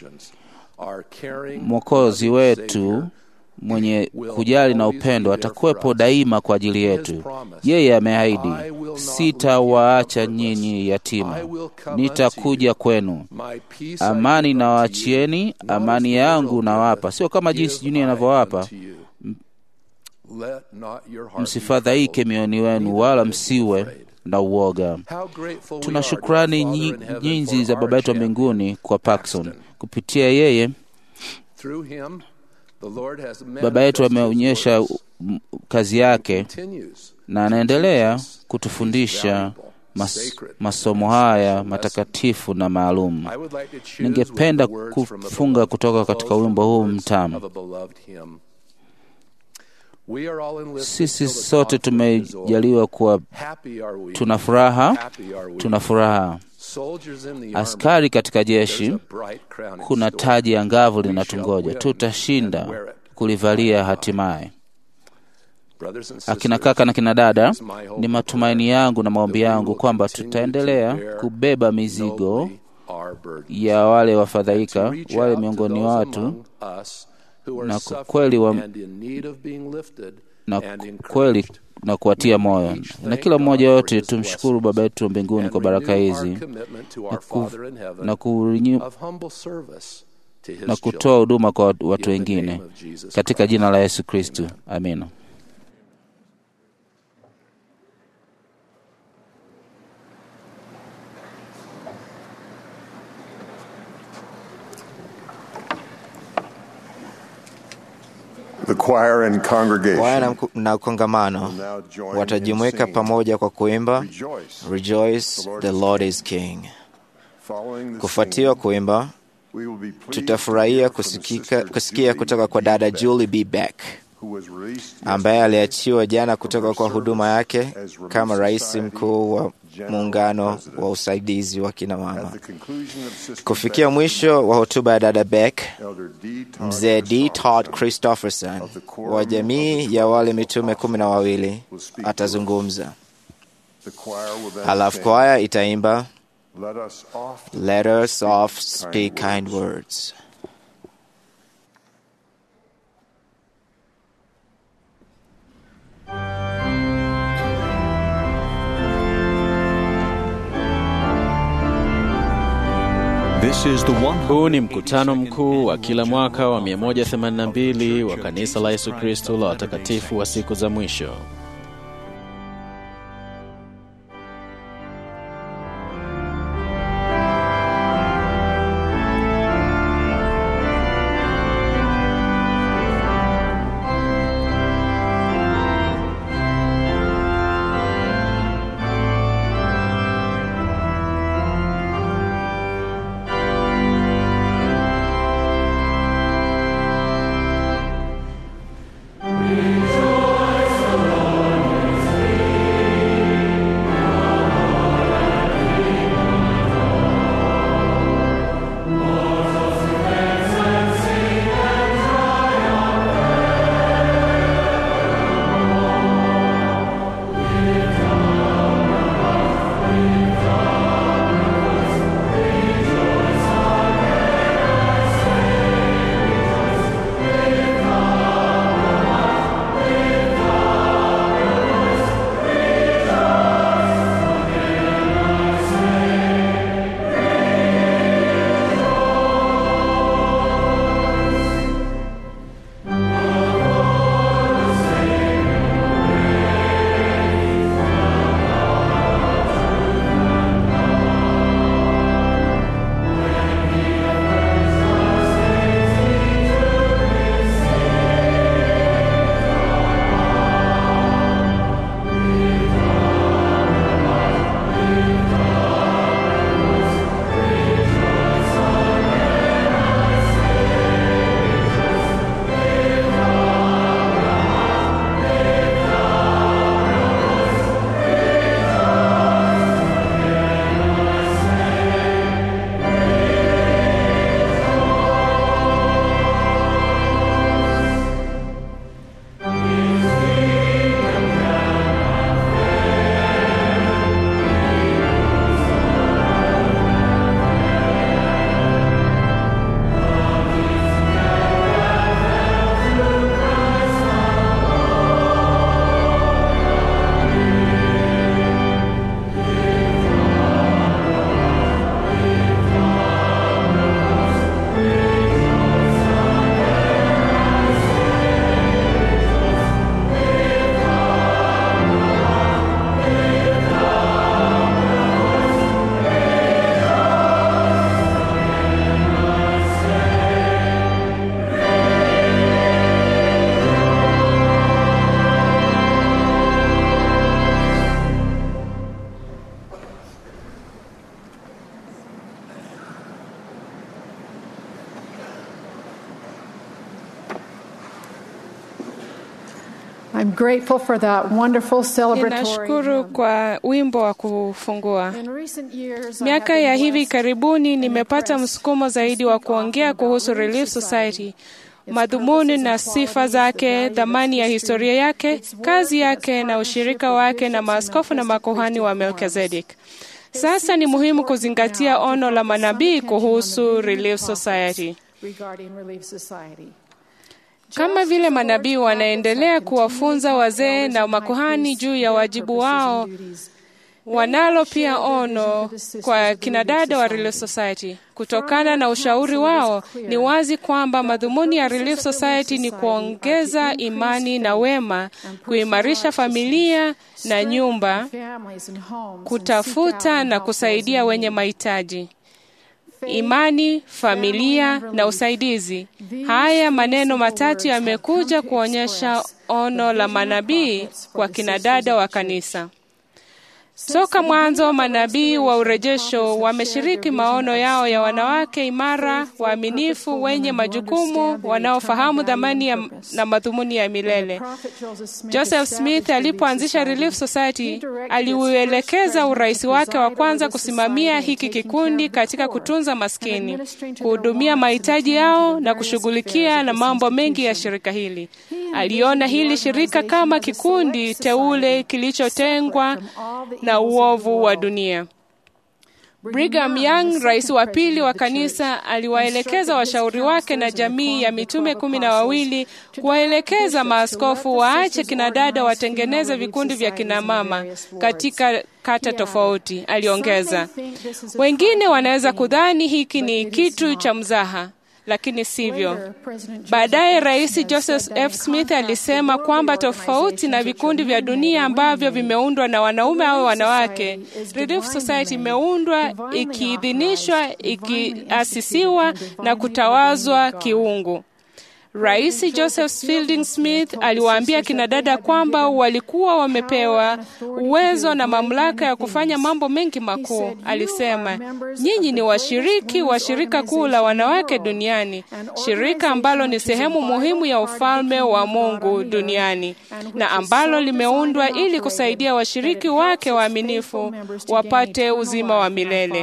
Mwokozi wetu mwenye kujali na upendo atakuwepo daima kwa ajili yetu. Yeye ameahidi, sitawaacha nyinyi yatima, nitakuja kwenu. Amani na waachieni, amani yangu nawapa, sio kama jinsi dunia inavyowapa. Msifadhaike mioyoni wenu, wala msiwe na uoga. Tuna shukrani nyingi za Baba yetu wa mbinguni kwa Paxton. Kupitia yeye Baba yetu ameonyesha kazi yake na anaendelea kutufundisha mas, masomo haya matakatifu na maalum. Ningependa kufunga kutoka katika wimbo huu mtamu. Sisi sote tumejaliwa kuwa tuna furaha, tuna furaha. Askari katika jeshi, kuna taji angavu linatungoja, tutashinda kulivalia hatimaye. Akina kaka na kina dada, ni matumaini yangu na maombi yangu kwamba tutaendelea kubeba mizigo ya wale wafadhaika, wale miongoni watu, na kweli wa, na kweli na kuwatia moyo. Na kila mmoja wote tumshukuru Baba yetu wa mbinguni kwa baraka hizi na, ku, na, kurinyu, na kutoa huduma kwa watu wengine katika jina la Yesu Kristo. Amina. The choir and congregation kwaya na kongamano watajumuika pamoja kwa kuimba Rejoice, the Lord is King. Kufuatia kuimba, tutafurahia kusikika, kusikia kutoka kwa dada Julie B. Beck, ambaye aliachiwa jana kutoka kwa huduma yake kama rais mkuu wa muungano wa usaidizi wa kina mama. Kufikia mwisho wa hotuba ya dada Beck, Mzee D. Todd Christopherson wa jamii ya wale mitume kumi na wawili atazungumza. Halafu kwaya itaimba Let us oft speak kind words. Huu ni mkutano mkuu wa kila mwaka wa mia moja themanini na mbili wa Kanisa la Yesu Kristo la Watakatifu wa Siku za Mwisho. I'm grateful for that wonderful celebratory. Ninashukuru kwa wimbo wa kufungua. Miaka ya hivi karibuni nimepata msukumo zaidi wa kuongea kuhusu Relief Society, madhumuni na sifa zake, thamani ya historia yake, kazi yake na ushirika wake na maaskofu na makuhani wa Melkizedek. Sasa ni muhimu kuzingatia ono la manabii kuhusu Relief Society. Kama vile manabii wanaendelea kuwafunza wazee na makuhani juu ya wajibu wao, wanalo pia ono kwa kinadada wa Relief Society. Kutokana na ushauri wao, ni wazi kwamba madhumuni ya Relief Society ni kuongeza imani na wema, kuimarisha familia na nyumba, kutafuta na kusaidia wenye mahitaji. Imani, familia na usaidizi. Haya maneno matatu yamekuja kuonyesha ono la manabii kwa kinadada wa kanisa. Toka mwanzo, manabii wa urejesho wameshiriki maono yao ya wanawake imara, waaminifu, wenye majukumu, wanaofahamu dhamani ya na madhumuni ya milele. Joseph Smith alipoanzisha Relief Society, aliuelekeza urais wake wa kwanza kusimamia hiki kikundi katika kutunza maskini, kuhudumia mahitaji yao na kushughulikia na mambo mengi ya shirika hili. Aliona hili shirika kama kikundi teule kilichotengwa na uovu wa dunia. Brigham Young, rais wa pili wa kanisa, aliwaelekeza washauri wake na jamii ya mitume kumi na wawili kuwaelekeza maaskofu waache kinadada watengeneze vikundi vya kinamama katika kata tofauti. Aliongeza, wengine wanaweza kudhani hiki ni kitu cha mzaha, lakini sivyo. Baadaye Rais Joseph F. Smith alisema kwamba tofauti na vikundi vya dunia ambavyo vimeundwa na wanaume au wanawake, Relief Society imeundwa, ikiidhinishwa, ikiasisiwa na kutawazwa kiungu. Rais Joseph Fielding Smith aliwaambia kinadada kwamba walikuwa wamepewa uwezo na mamlaka ya kufanya mambo mengi makuu. Alisema, nyinyi ni washiriki wa shirika kuu la wanawake duniani, shirika ambalo ni sehemu muhimu ya ufalme wa Mungu duniani na ambalo limeundwa ili kusaidia washiriki wake waaminifu wapate uzima wa milele.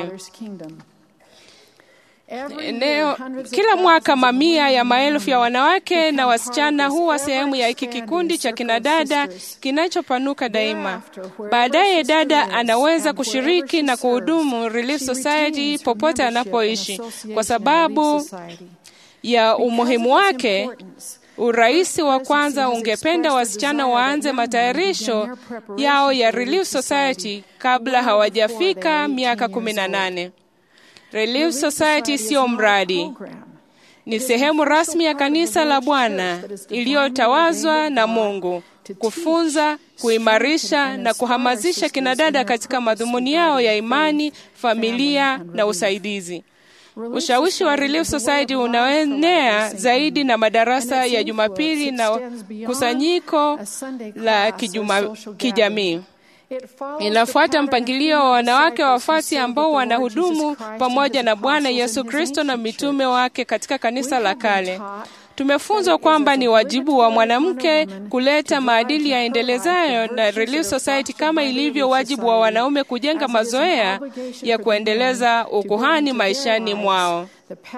Eneo, kila mwaka mamia ya maelfu ya wanawake na wasichana huwa sehemu ya hiki kikundi cha kinadada kinachopanuka daima. Baadaye dada anaweza kushiriki na kuhudumu Relief Society popote anapoishi. Kwa sababu ya umuhimu wake, urais wa kwanza ungependa wasichana waanze matayarisho yao ya Relief Society kabla hawajafika miaka kumi na nane. Relief Society sio mradi. Ni sehemu rasmi ya kanisa la Bwana iliyotawazwa na Mungu, kufunza, kuimarisha na kuhamasisha kinadada katika madhumuni yao ya imani, familia na usaidizi. Ushawishi wa Relief Society unaenea zaidi na madarasa ya Jumapili na kusanyiko la kijuma, kijamii. Inafuata mpangilio wa wanawake wafasi ambao wanahudumu pamoja na Bwana Yesu Kristo na mitume wake katika kanisa la kale. Tumefunzwa kwamba ni wajibu wa mwanamke kuleta maadili yaendelezayo na Relief Society, kama ilivyo wajibu wa wanaume kujenga mazoea ya kuendeleza ukuhani maishani mwao.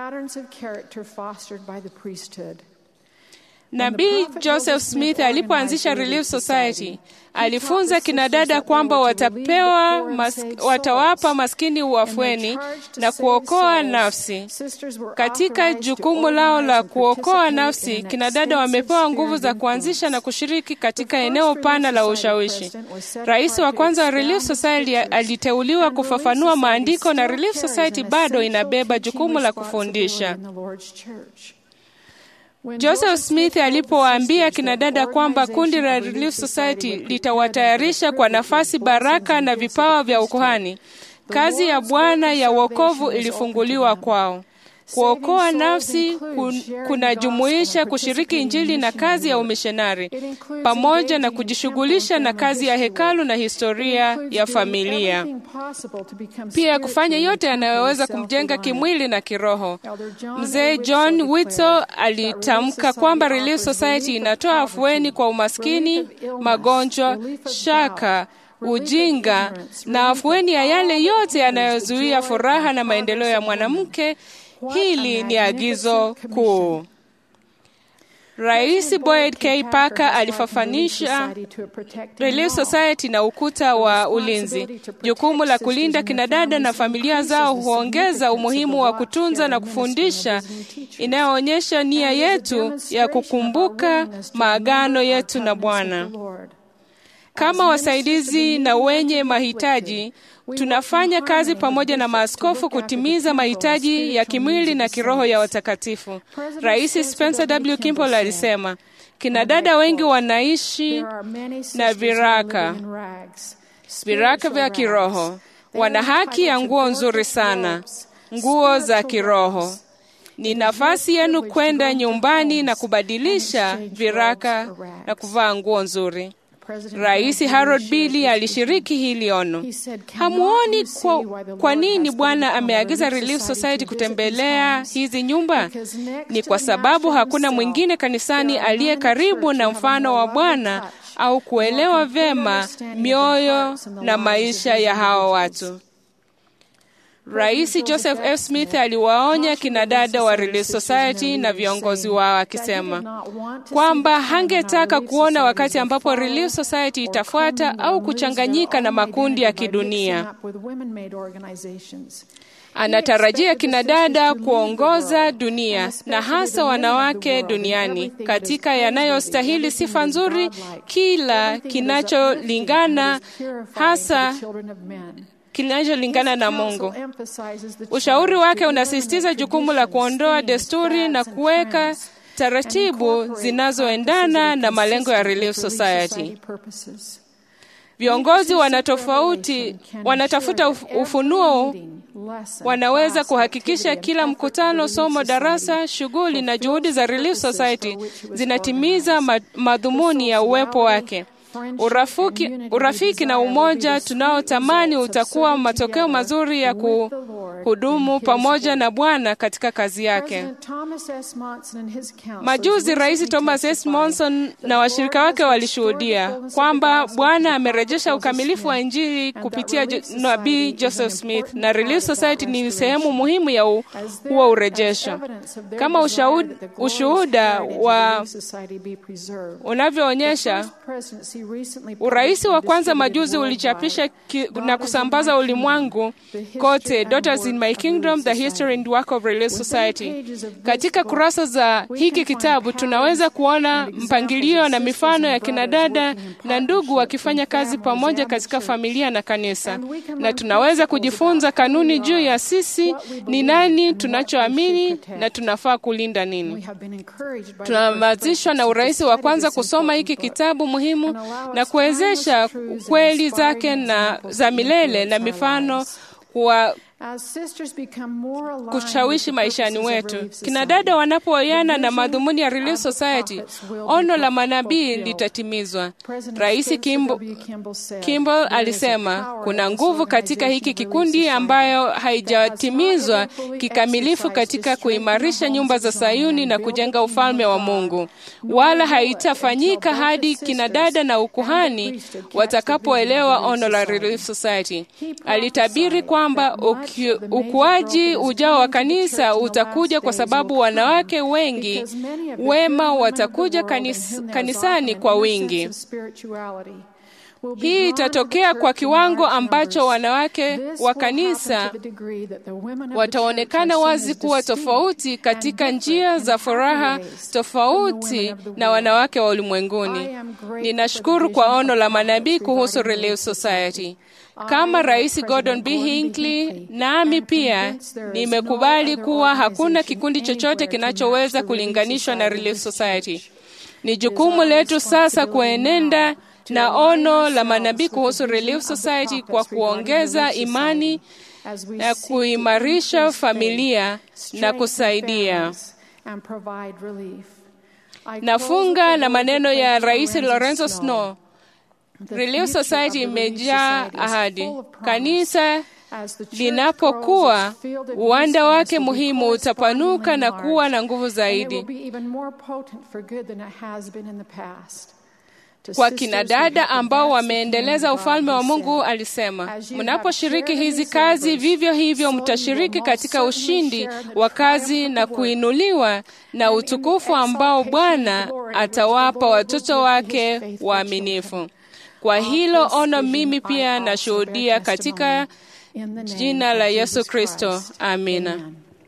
Nabii Joseph Smith alipoanzisha Relief Society, alifunza kinadada kwamba watapewa mas, watawapa maskini uafweni na kuokoa nafsi. Katika jukumu lao la kuokoa nafsi, kinadada wamepewa nguvu za kuanzisha na kushiriki katika eneo pana la ushawishi. Rais wa kwanza wa Relief Society aliteuliwa kufafanua maandiko, na Relief Society bado inabeba jukumu la kufundisha. Joseph Smith alipowaambia kinadada kwamba kundi la Relief Society litawatayarisha kwa nafasi, baraka na vipawa vya ukuhani, kazi ya Bwana ya wokovu ilifunguliwa kwao. Kuokoa nafsi kunajumuisha kushiriki Injili na kazi ya umishonari pamoja na kujishughulisha na kazi ya hekalu na historia ya familia. Pia kufanya yote yanayoweza kumjenga kimwili na kiroho. Mzee John Whitso alitamka kwamba Relief Society inatoa afueni kwa umaskini, magonjwa, shaka, ujinga na afueni ya yale yote yanayozuia furaha na maendeleo ya mwanamke. Hili ni agizo kuu. Rais Boyd K. Parker alifafanisha Relief Society na ukuta wa ulinzi. Jukumu la kulinda kinadada na familia zao huongeza umuhimu wa kutunza na kufundisha, inayoonyesha nia yetu ya kukumbuka maagano yetu na Bwana. Kama wasaidizi na wenye mahitaji, tunafanya kazi pamoja na maaskofu kutimiza mahitaji ya kimwili na kiroho ya watakatifu. Rais Spencer W. Kimball alisema, kinadada wengi wanaishi na viraka, viraka vya kiroho. Wana haki ya nguo nzuri sana, nguo za kiroho. Ni nafasi yenu kwenda nyumbani na kubadilisha viraka na kuvaa nguo nzuri. Rais Harold Bailey alishiriki hili ono. Hamuoni kwa, kwa nini Bwana ameagiza Relief Society kutembelea hizi nyumba? Ni kwa sababu hakuna mwingine kanisani aliye karibu na mfano wa Bwana au kuelewa vyema mioyo na maisha ya hawa watu. Rais Joseph F. Smith aliwaonya kinadada wa Relief Society na viongozi wao akisema kwamba hangetaka kuona wakati ambapo Relief Society itafuata au kuchanganyika na makundi ya kidunia. Anatarajia kinadada kuongoza dunia na hasa wanawake duniani katika yanayostahili sifa nzuri, kila kinacholingana hasa kinacholingana na Mungu. Ushauri wake unasisitiza jukumu la kuondoa desturi na kuweka taratibu zinazoendana na malengo ya Relief Society. Viongozi wanatofauti wanatafuta ufunuo, wanaweza kuhakikisha kila mkutano, somo, darasa, shughuli na juhudi za Relief Society zinatimiza madhumuni ya uwepo wake. Urafiki, urafiki na umoja tunaotamani utakuwa matokeo mazuri ya kuhudumu pamoja na Bwana katika kazi yake. Majuzi Rais Thomas S. Monson na washirika wake walishuhudia kwamba Bwana amerejesha ukamilifu wa Injili kupitia Nabii Joseph Smith, na Relief Society ni sehemu muhimu ya huo urejesho. Kama ushuhuda, ushuhuda wa unavyoonyesha, urais wa kwanza majuzi ulichapisha na kusambaza ulimwengu kote Daughters in My Kingdom, The History and Work of Relief Society. Katika kurasa za hiki kitabu tunaweza kuona mpangilio na mifano ya kinadada na ndugu wakifanya kazi pamoja katika familia na kanisa, na tunaweza kujifunza kanuni juu ya sisi ni nani, tunachoamini na tunafaa kulinda nini. Tunahamasishwa na urais wa kwanza kusoma hiki kitabu muhimu na kuwezesha kweli zake na za milele na mifano kwa kushawishi maishani wetu. Kinadada wanapooana na madhumuni ya Relief Society, ono la manabii litatimizwa. Rais Kimball alisema kuna nguvu katika hiki kikundi ambayo haijatimizwa kikamilifu katika kuimarisha nyumba za Sayuni na kujenga ufalme wa Mungu, wala haitafanyika hadi kinadada na ukuhani watakapoelewa ono la Relief Society. Alitabiri kwamba ukuaji ujao wa kanisa utakuja kwa sababu wanawake wengi wema watakuja kanis, kanisani kwa wingi. Hii itatokea kwa kiwango ambacho wanawake wa kanisa wataonekana wazi kuwa tofauti katika njia za furaha tofauti na wanawake wa ulimwenguni. Ninashukuru kwa ono la manabii kuhusu Relief Society. Kama Rais Gordon B. Hinckley, nami pia nimekubali kuwa hakuna kikundi chochote kinachoweza kulinganishwa na Relief Society. Ni jukumu letu sasa kuenenda na ono la manabii kuhusu Relief Society kwa kuongeza imani na kuimarisha familia na kusaidia. Nafunga na maneno ya Rais Lorenzo Snow. Relief Society imejaa ahadi. Kanisa linapokuwa, uwanda wake muhimu utapanuka na kuwa na nguvu zaidi. Kwa kina dada ambao wameendeleza ufalme wa Mungu, alisema, mnaposhiriki hizi kazi, vivyo hivyo mtashiriki katika ushindi wa kazi na kuinuliwa na utukufu ambao Bwana atawapa watoto wake waaminifu. Kwa hilo ono mimi pia nashuhudia katika jina la Yesu Kristo. Amina.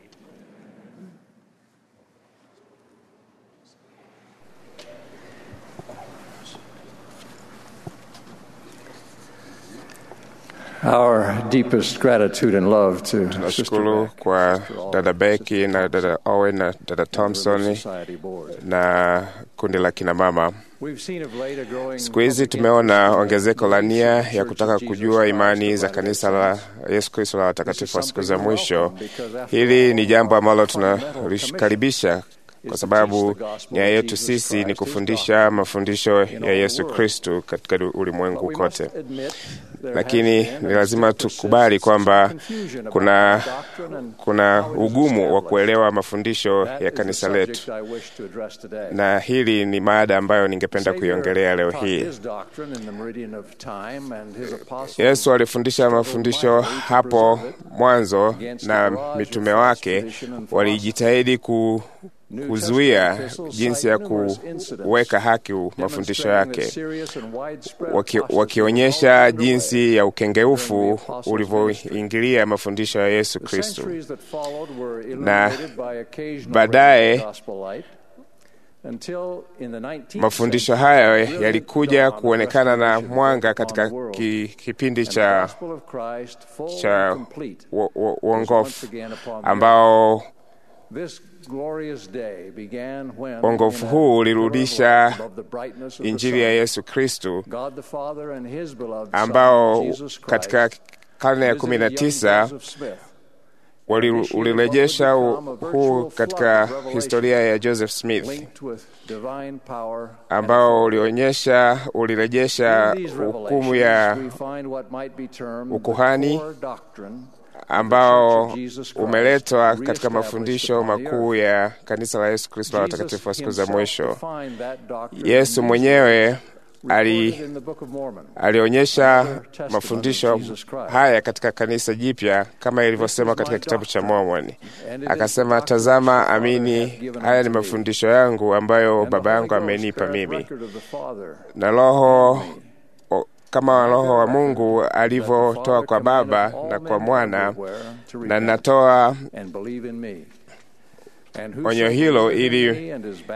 Our deepest gratitude and love to tunashukuru kwa dada Becky na dada Owen na dada Thompson na kundi la kina mama. Siku hizi tumeona ongezeko la nia ya kutaka kujua imani za kanisa la Yesu Kristo la watakatifu wa siku za mwisho. Hili ni jambo ambalo tunalikaribisha kwa sababu nia yetu sisi ni kufundisha mafundisho ya Yesu Kristo katika ulimwengu kote. Lakini ni lazima tukubali kwamba kuna kuna ugumu wa kuelewa mafundisho ya kanisa letu, na hili ni mada ambayo ningependa kuiongelea leo hii. Yesu alifundisha mafundisho hapo mwanzo, na mitume wake walijitahidi ku kuzuia jinsi ya kuweka haki mafundisho yake, waki, wakionyesha jinsi ya ukengeufu ulivyoingilia mafundisho ya Yesu Kristo. Na baadaye mafundisho haya yalikuja kuonekana na mwanga katika ki, kipindi cha cha uongofu ambao uongofu huu ulirudisha Injili ya Yesu Kristo, ambao katika karne ya kumi na tisa ulirejesha huu katika historia ya Joseph Smith, ambao ulionyesha ulirejesha hukumu ya ukuhani ambao umeletwa katika mafundisho makuu ya kanisa la Yesu Kristo la watakatifu wa siku za mwisho. Yesu mwenyewe ali alionyesha mafundisho haya katika kanisa jipya kama ilivyosema katika kitabu cha Mormoni. Akasema, tazama, amini, haya ni mafundisho yangu ambayo Baba yangu amenipa mimi, na roho kama roho wa Mungu alivyotoa kwa Baba na kwa Mwana, na natoa onyo hilo ili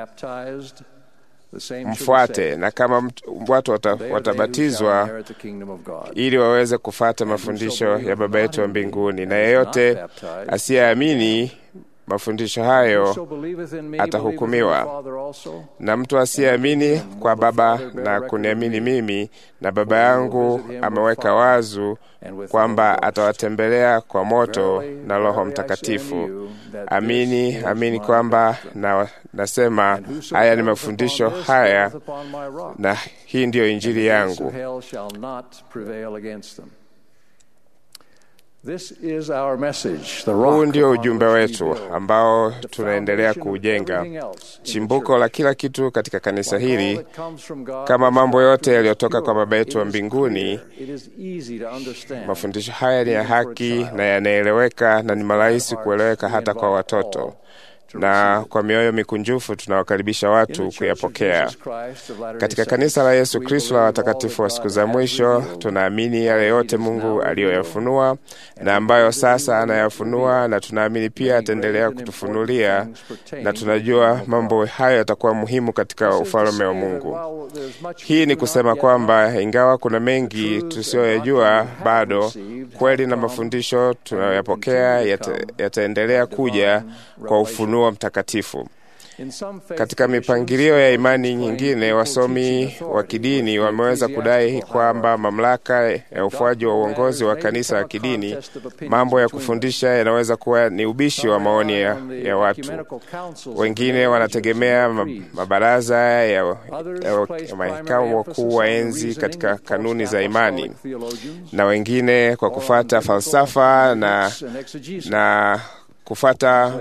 mfuate, na kama watu watabatizwa ili waweze kufuata mafundisho ya Baba yetu wa mbinguni, na yeyote asiyeamini mafundisho hayo atahukumiwa. Na mtu asiyeamini kwa Baba na kuniamini mimi, na Baba yangu ameweka wazu kwamba atawatembelea kwa moto na Roho Mtakatifu. Amini, amini kwamba na nasema haya ni mafundisho haya, na hii ndiyo Injili yangu. Huu ndio ujumbe wetu ambao tunaendelea kuujenga, chimbuko la kila kitu katika kanisa hili. Kama mambo yote yaliyotoka kwa Baba yetu wa mbinguni, mafundisho haya ni ya haki na yanaeleweka, na ni rahisi kueleweka hata kwa watoto. Na kwa mioyo mikunjufu tunawakaribisha watu kuyapokea. Katika kanisa la Yesu Kristo la watakatifu wa siku za mwisho, tunaamini yale yote Mungu aliyoyafunua na ambayo sasa anayafunua, na tunaamini pia ataendelea kutufunulia, na tunajua mambo hayo yatakuwa muhimu katika ufalme wa Mungu. Hii ni kusema kwamba ingawa kuna mengi tusiyoyajua bado, kweli na mafundisho tunayoyapokea yata, yataendelea kuja kwa ufunuo mtakatifu. Katika mipangilio ya imani nyingine, wasomi wa kidini wameweza kudai kwamba mamlaka ya ufuaji wa uongozi wa kanisa la kidini, mambo ya kufundisha yanaweza kuwa ni ubishi wa maoni ya, ya watu. Wengine wanategemea mabaraza ya, ya, ya mahakama wakuu wa enzi katika kanuni za imani, na wengine kwa kufata falsafa na, na kufata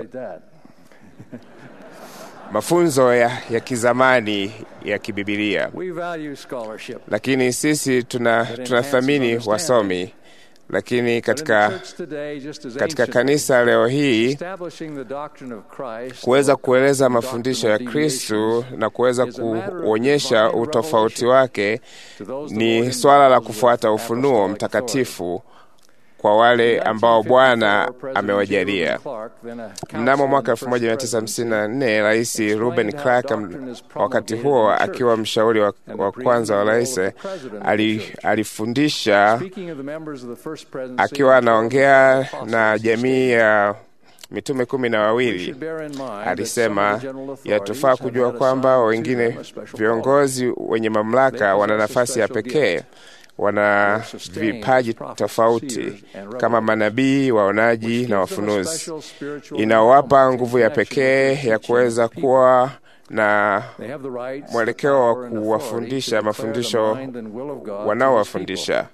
mafunzo ya, ya kizamani ya kibibilia. Lakini sisi tuna tunathamini wasomi. Lakini katika, katika kanisa leo hii, kuweza kueleza mafundisho ya Kristo na kuweza kuonyesha utofauti wake ni swala la kufuata ufunuo mtakatifu kwa wale ambao Bwana amewajalia. Mnamo mwaka elfu moja mia tisa hamsini na nne, Rais Reuben Clark, wakati huo akiwa mshauri wa, wa kwanza wa rais, alifundisha akiwa anaongea na jamii ya mitume kumi na wawili. Alisema, yatufaa kujua kwamba wengine viongozi wenye mamlaka wana nafasi ya pekee, wana vipaji tofauti kama manabii, waonaji na wafunuzi. Inawapa nguvu ya pekee ya kuweza kuwa na mwelekeo wa kuwafundisha mafundisho wanaowafundisha,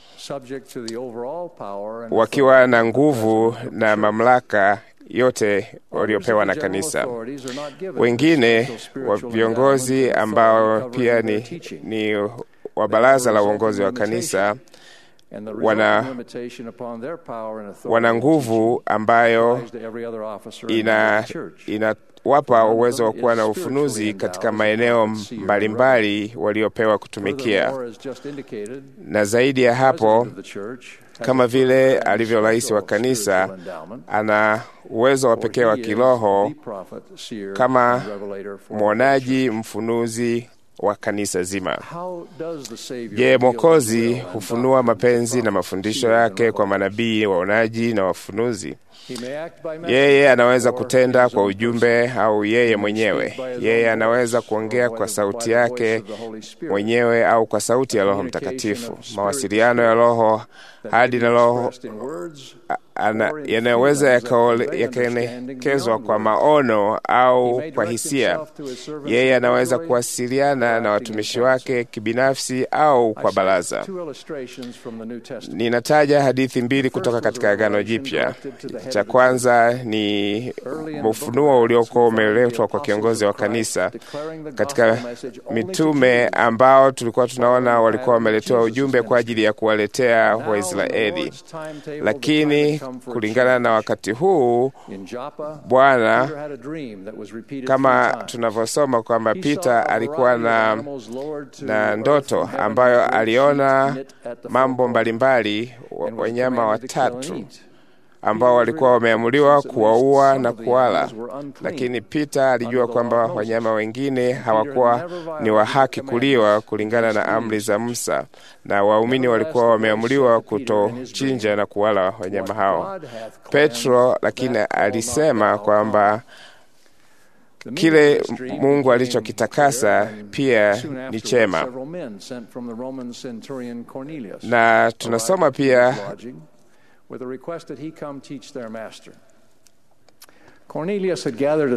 wakiwa na nguvu na mamlaka yote waliopewa na kanisa. Wengine wa viongozi ambao pia ni, ni wa baraza la uongozi wa kanisa wana, wana nguvu ambayo ina, inawapa uwezo wa kuwa na ufunuzi katika maeneo mbalimbali waliopewa kutumikia. Na zaidi ya hapo, kama vile alivyo rais wa kanisa, ana uwezo wa pekee wa kiroho kama mwonaji, mfunuzi wa kanisa zima. Je, Mwokozi hufunua mapenzi na mafundisho yake kwa manabii, waonaji na wafunuzi? Yeye anaweza kutenda kwa ujumbe au yeye mwenyewe. Yeye anaweza kuongea kwa sauti yake mwenyewe au kwa sauti ya Roho Mtakatifu. Mawasiliano ya Roho hadi na Roho yanaweza yakaelekezwa kwa maono au kwa hisia. Yeye anaweza kuwasiliana na watumishi wake kibinafsi au kwa baraza. Ninataja hadithi mbili kutoka katika Agano Jipya. Cha kwanza ni ufunuo uliokuwa umeletwa kwa kiongozi wa kanisa katika mitume, ambao tulikuwa tunaona walikuwa wameletewa ujumbe kwa ajili ya kuwaletea Waisraeli. Lakini kulingana na wakati huu, Bwana, kama tunavyosoma kwamba Peter alikuwa na, na ndoto ambayo aliona mambo mbalimbali, wanyama watatu ambao walikuwa wameamuliwa kuwaua na kuwala. Lakini Peter alijua kwamba wanyama wengine hawakuwa ni wa haki kuliwa kulingana na amri za Musa, na waumini walikuwa wameamuliwa kutochinja na kuwala wanyama hao. Petro lakini alisema kwamba kile Mungu alichokitakasa pia ni chema. Na tunasoma pia with a request that he come teach their master. Cornelius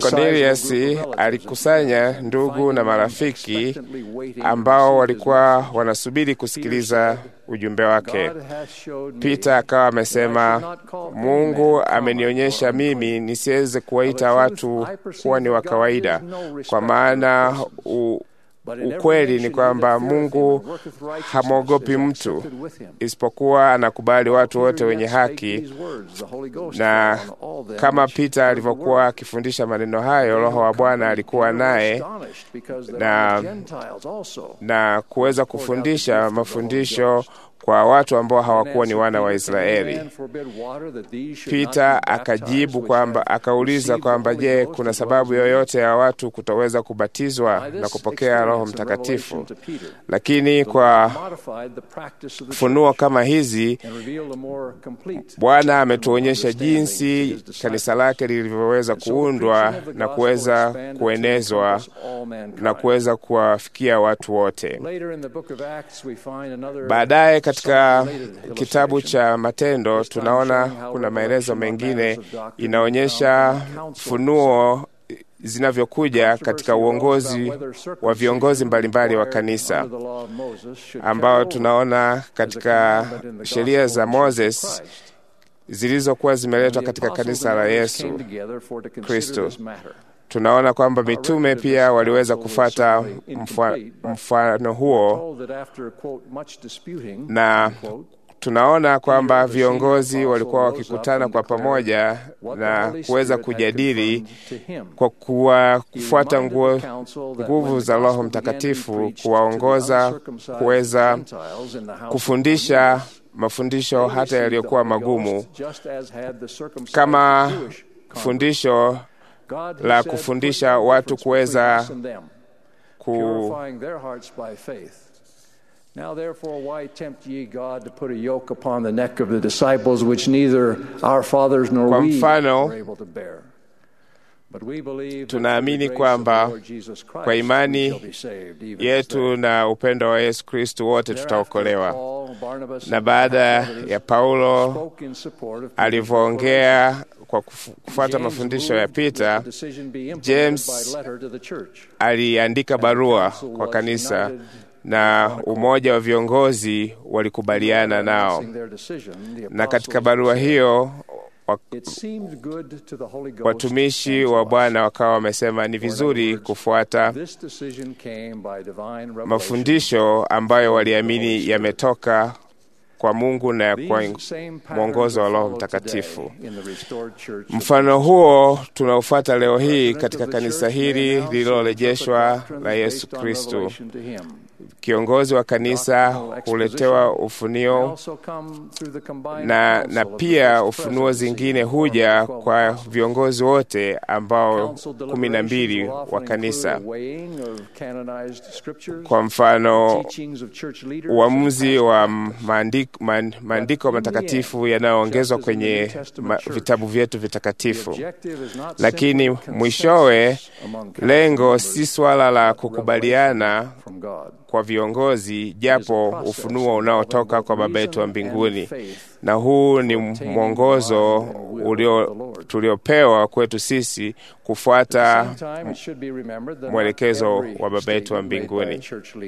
alikusanya ndugu na marafiki ambao walikuwa wanasubiri kusikiliza ujumbe wake. Peter akawa amesema, Mungu amenionyesha mimi nisiweze kuwaita watu kuwa ni wa kawaida, kwa maana u ukweli ni kwamba Mungu hamwogopi mtu, isipokuwa anakubali watu wote wenye haki. Na kama Peter alivyokuwa akifundisha maneno hayo, Roho wa Bwana alikuwa naye na, na kuweza kufundisha mafundisho kwa watu ambao hawakuwa ni wana wa Israeli. Peter akajibu kwamba akauliza kwamba je, kuna sababu yoyote ya watu kutoweza kubatizwa na kupokea Roho Mtakatifu? Lakini kwa funuo kama hizi Bwana ametuonyesha jinsi kanisa lake lilivyoweza kuundwa na kuweza kuenezwa na kuweza kuwafikia watu wote. Baadaye katika kitabu cha Matendo tunaona kuna maelezo mengine inaonyesha funuo zinavyokuja katika uongozi wa viongozi mbalimbali wa kanisa, ambao tunaona katika sheria za Moses zilizokuwa zimeletwa katika kanisa la Yesu Kristo. Tunaona kwamba mitume pia waliweza kufata mfa, mfano huo, na tunaona kwamba viongozi walikuwa wakikutana kwa pamoja na kuweza kujadili kwa kuwa kufuata nguvu za Roho Mtakatifu kuwaongoza kuweza kufundisha mafundisho hata yaliyokuwa magumu, kama fundisho la kufundisha watu kuweza ku Now therefore why tempt ye God to put a yoke upon the neck of the disciples which neither our fathers nor we were able to bear? But we believe tunaamini kwamba kwa imani yetu na upendo wa Yesu Kristo wote tutaokolewa. Na baada ya Paulo alivyoongea kwa kufuata mafundisho ya Peter, James aliandika barua kwa kanisa na umoja wa viongozi walikubaliana nao. Na katika barua hiyo watumishi wa Bwana wakawa wamesema ni vizuri kufuata mafundisho ambayo waliamini yametoka kwa Mungu na kwa mwongozo wa Roho Mtakatifu. Mfano huo tunaufuata leo hii katika kanisa hili lililorejeshwa la Yesu Kristo. Kiongozi wa kanisa huletewa ufunio na, na pia ufunuo zingine huja kwa viongozi wote ambao kumi na mbili wa kanisa. Kwa mfano, uamuzi wa maandiko, maandiko matakatifu yanayoongezwa kwenye ma, vitabu vyetu vitakatifu. Lakini mwishowe lengo si swala la kukubaliana kwa viongozi, japo ufunuo unaotoka kwa Baba yetu wa mbinguni. Na huu ni mwongozo ulio tuliopewa kwetu sisi kufuata mwelekezo wa Baba yetu wa mbinguni.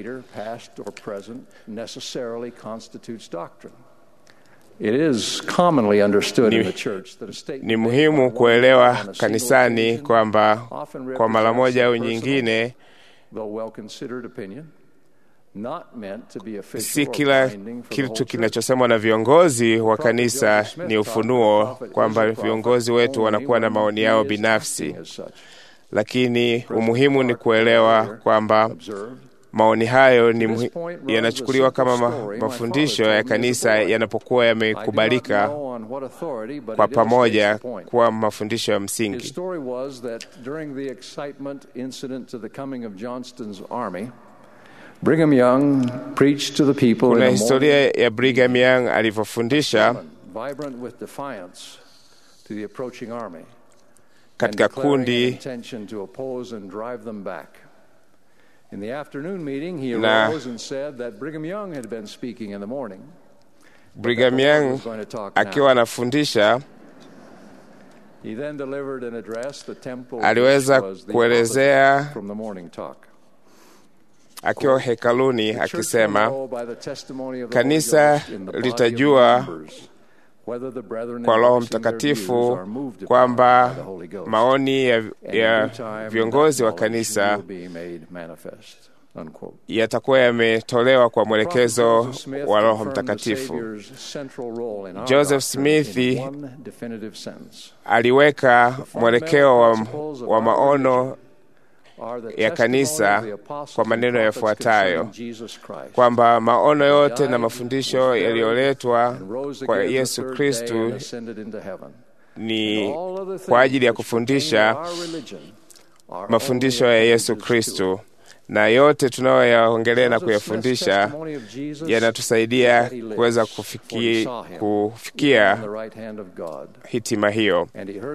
It is commonly understood in the church that a statement ni muhimu kuelewa kanisani kwamba kwa mara moja au nyingine si kila kitu kinachosemwa na viongozi wa kanisa ni ufunuo, kwamba viongozi wetu wanakuwa na maoni yao binafsi. Lakini umuhimu ni kuelewa kwamba maoni hayo ni yanachukuliwa kama ma, mafundisho ya kanisa yanapokuwa yamekubalika kwa pamoja kuwa mafundisho ya msingi. Brigham Young preached to the people. Kuna historia ya Brigham Young alivyofundisha katika kundi In the afternoon meeting, he arose and said that Brigham Young had been speaking in the morning. Brigham Young akiwa anafundisha, he then delivered an address the temple aliweza kuelezea akiwa hekaluni akisema, kanisa litajua kwa Roho Mtakatifu kwamba maoni ya, ya viongozi wa kanisa yatakuwa yametolewa kwa mwelekezo wa Roho Mtakatifu. Joseph Smith aliweka mwelekeo wa, wa maono ya kanisa kwa maneno yafuatayo, kwamba maono yote na mafundisho yaliyoletwa kwa Yesu Kristo ni kwa ajili ya kufundisha mafundisho ya Yesu Kristo, na yote tunayoyaongelea na kuyafundisha yanatusaidia kuweza kufikia, kufikia hitima hiyo.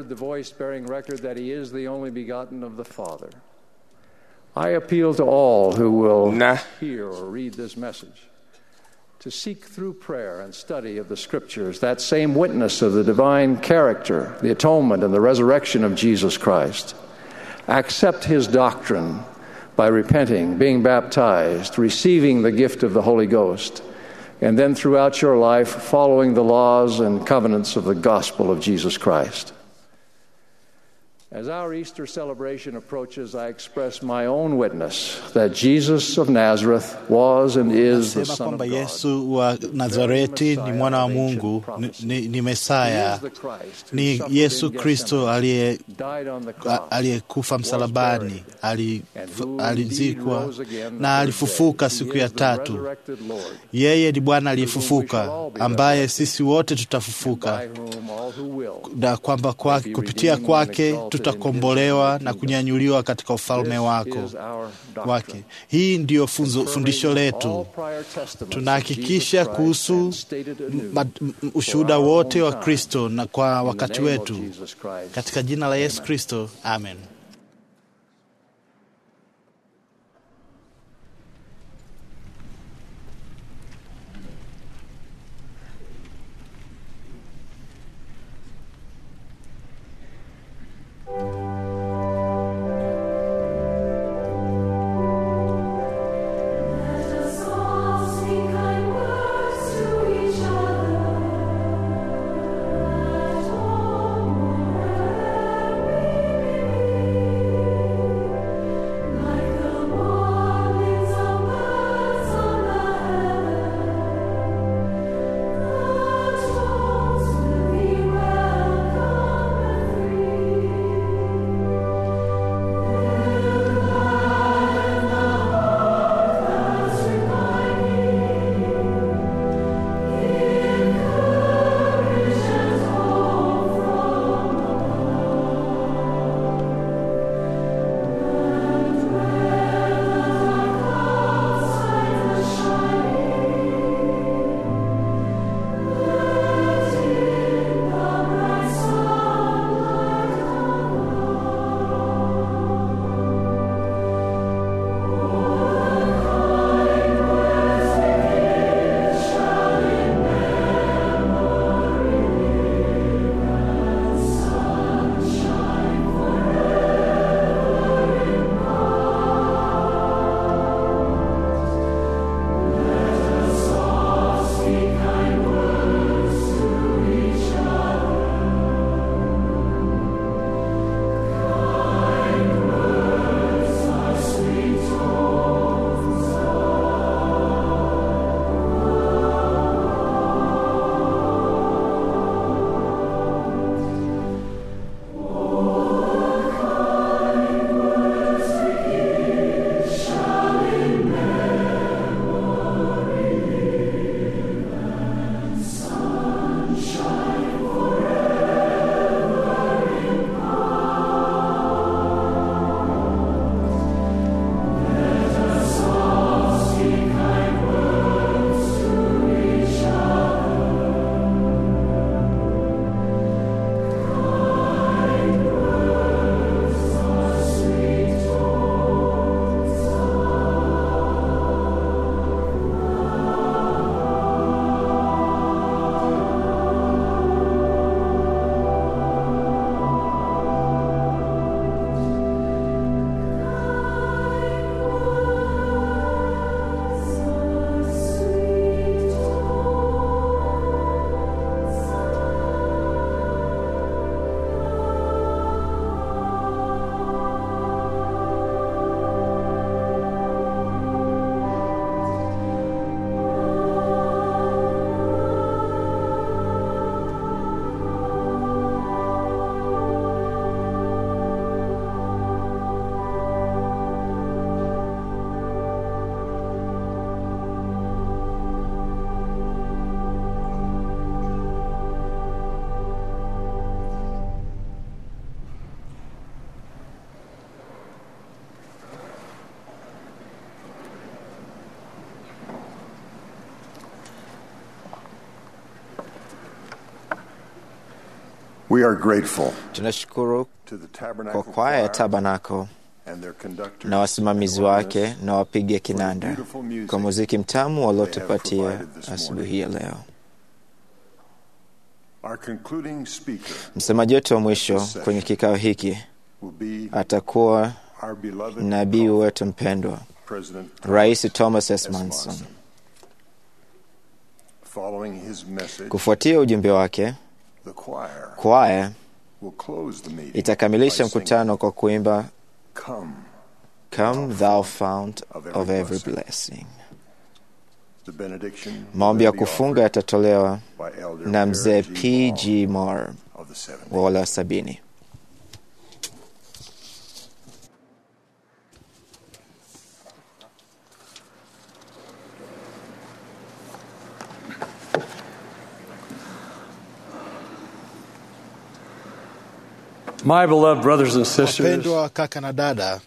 I appeal to all who will hear or read this message to seek through prayer and study of the Scriptures that same witness of the divine character, the atonement and the resurrection of Jesus Christ. Accept His doctrine by repenting, being baptized, receiving the gift of the Holy Ghost, and then throughout your life following the laws and covenants of the gospel of Jesus Christ. As our Easter celebration approaches, I express my own witness that Jesus of Nazareth was and is the Son of God. Yesu wa Nazareti ni mwana wa Mungu, ni, ni Mesaya, ni Yesu Kristo aliyekufa msalabani, alizikwa na alifufuka siku ya tatu. Yeye ni Bwana aliyefufuka, ambaye sisi wote tutafufuka, na kwamba kwa kupitia kwake tutakombolewa na kunyanyuliwa katika ufalme wako wake. Hii ndiyo funzo, fundisho letu. Tunahakikisha kuhusu ushuhuda wote wa Kristo na kwa wakati wetu. Katika jina la Yesu Kristo, amen. Thank you. We are grateful Tunashukuru kwa kwaya ya Tabernacle na wasimamizi wake na wapiga kinanda kwa muziki mtamu waliotupatia asubuhi ya leo. Msemaji wetu wa mwisho kwenye kikao hiki atakuwa nabii wetu mpendwa, Rais Thomas S. Manson. Kufuatia ujumbe wake, kwaya itakamilisha mkutano kwa kuimba Come Thou Fount of Every Blessing. Maombi ya kufunga yatatolewa na mzee P G Moore wa wale wa sabini. My beloved brothers and sisters, wapendwa kaka na dada,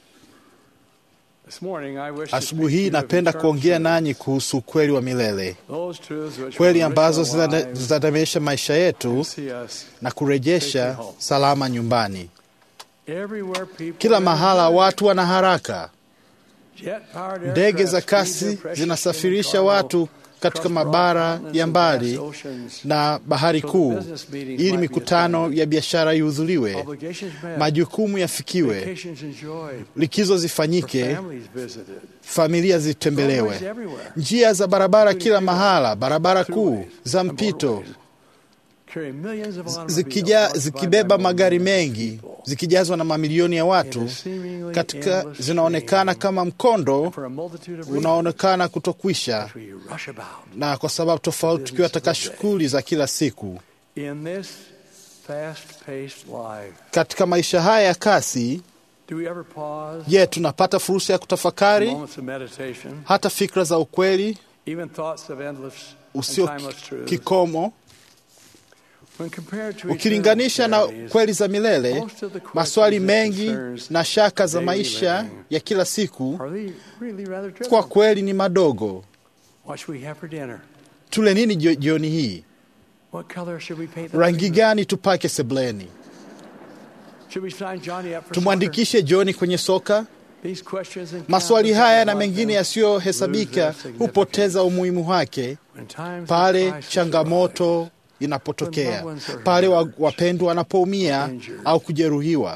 asubuhi hii napenda kuongea nanyi kuhusu ukweli wa milele, kweli ambazo zitadamisha maisha yetu na kurejesha salama nyumbani. Kila mahala watu wana haraka. Ndege za kasi zinasafirisha watu katika mabara ya mbali na bahari kuu ili mikutano ya biashara ihudhuriwe, majukumu yafikiwe, likizo zifanyike, familia zitembelewe. Njia za barabara kila mahala, barabara kuu za mpito zikija, zikibeba magari mengi, zikijazwa na mamilioni ya watu, katika zinaonekana kama mkondo unaonekana kutokwisha, na kwa sababu tofauti tukiwa katika shughuli za kila siku. Katika maisha haya ya kasi, je, tunapata fursa ya kutafakari hata fikra za ukweli usio kikomo? Ukilinganisha na kweli za milele, maswali mengi na shaka za maisha ya kila siku kwa kweli ni madogo. Tule nini jioni hii? Rangi gani tupake sebleni? Tumwandikishe Johnny kwenye soka? Maswali haya na mengine yasiyohesabika hupoteza umuhimu wake pale changamoto inapotokea, pale wapendwa wanapoumia au kujeruhiwa,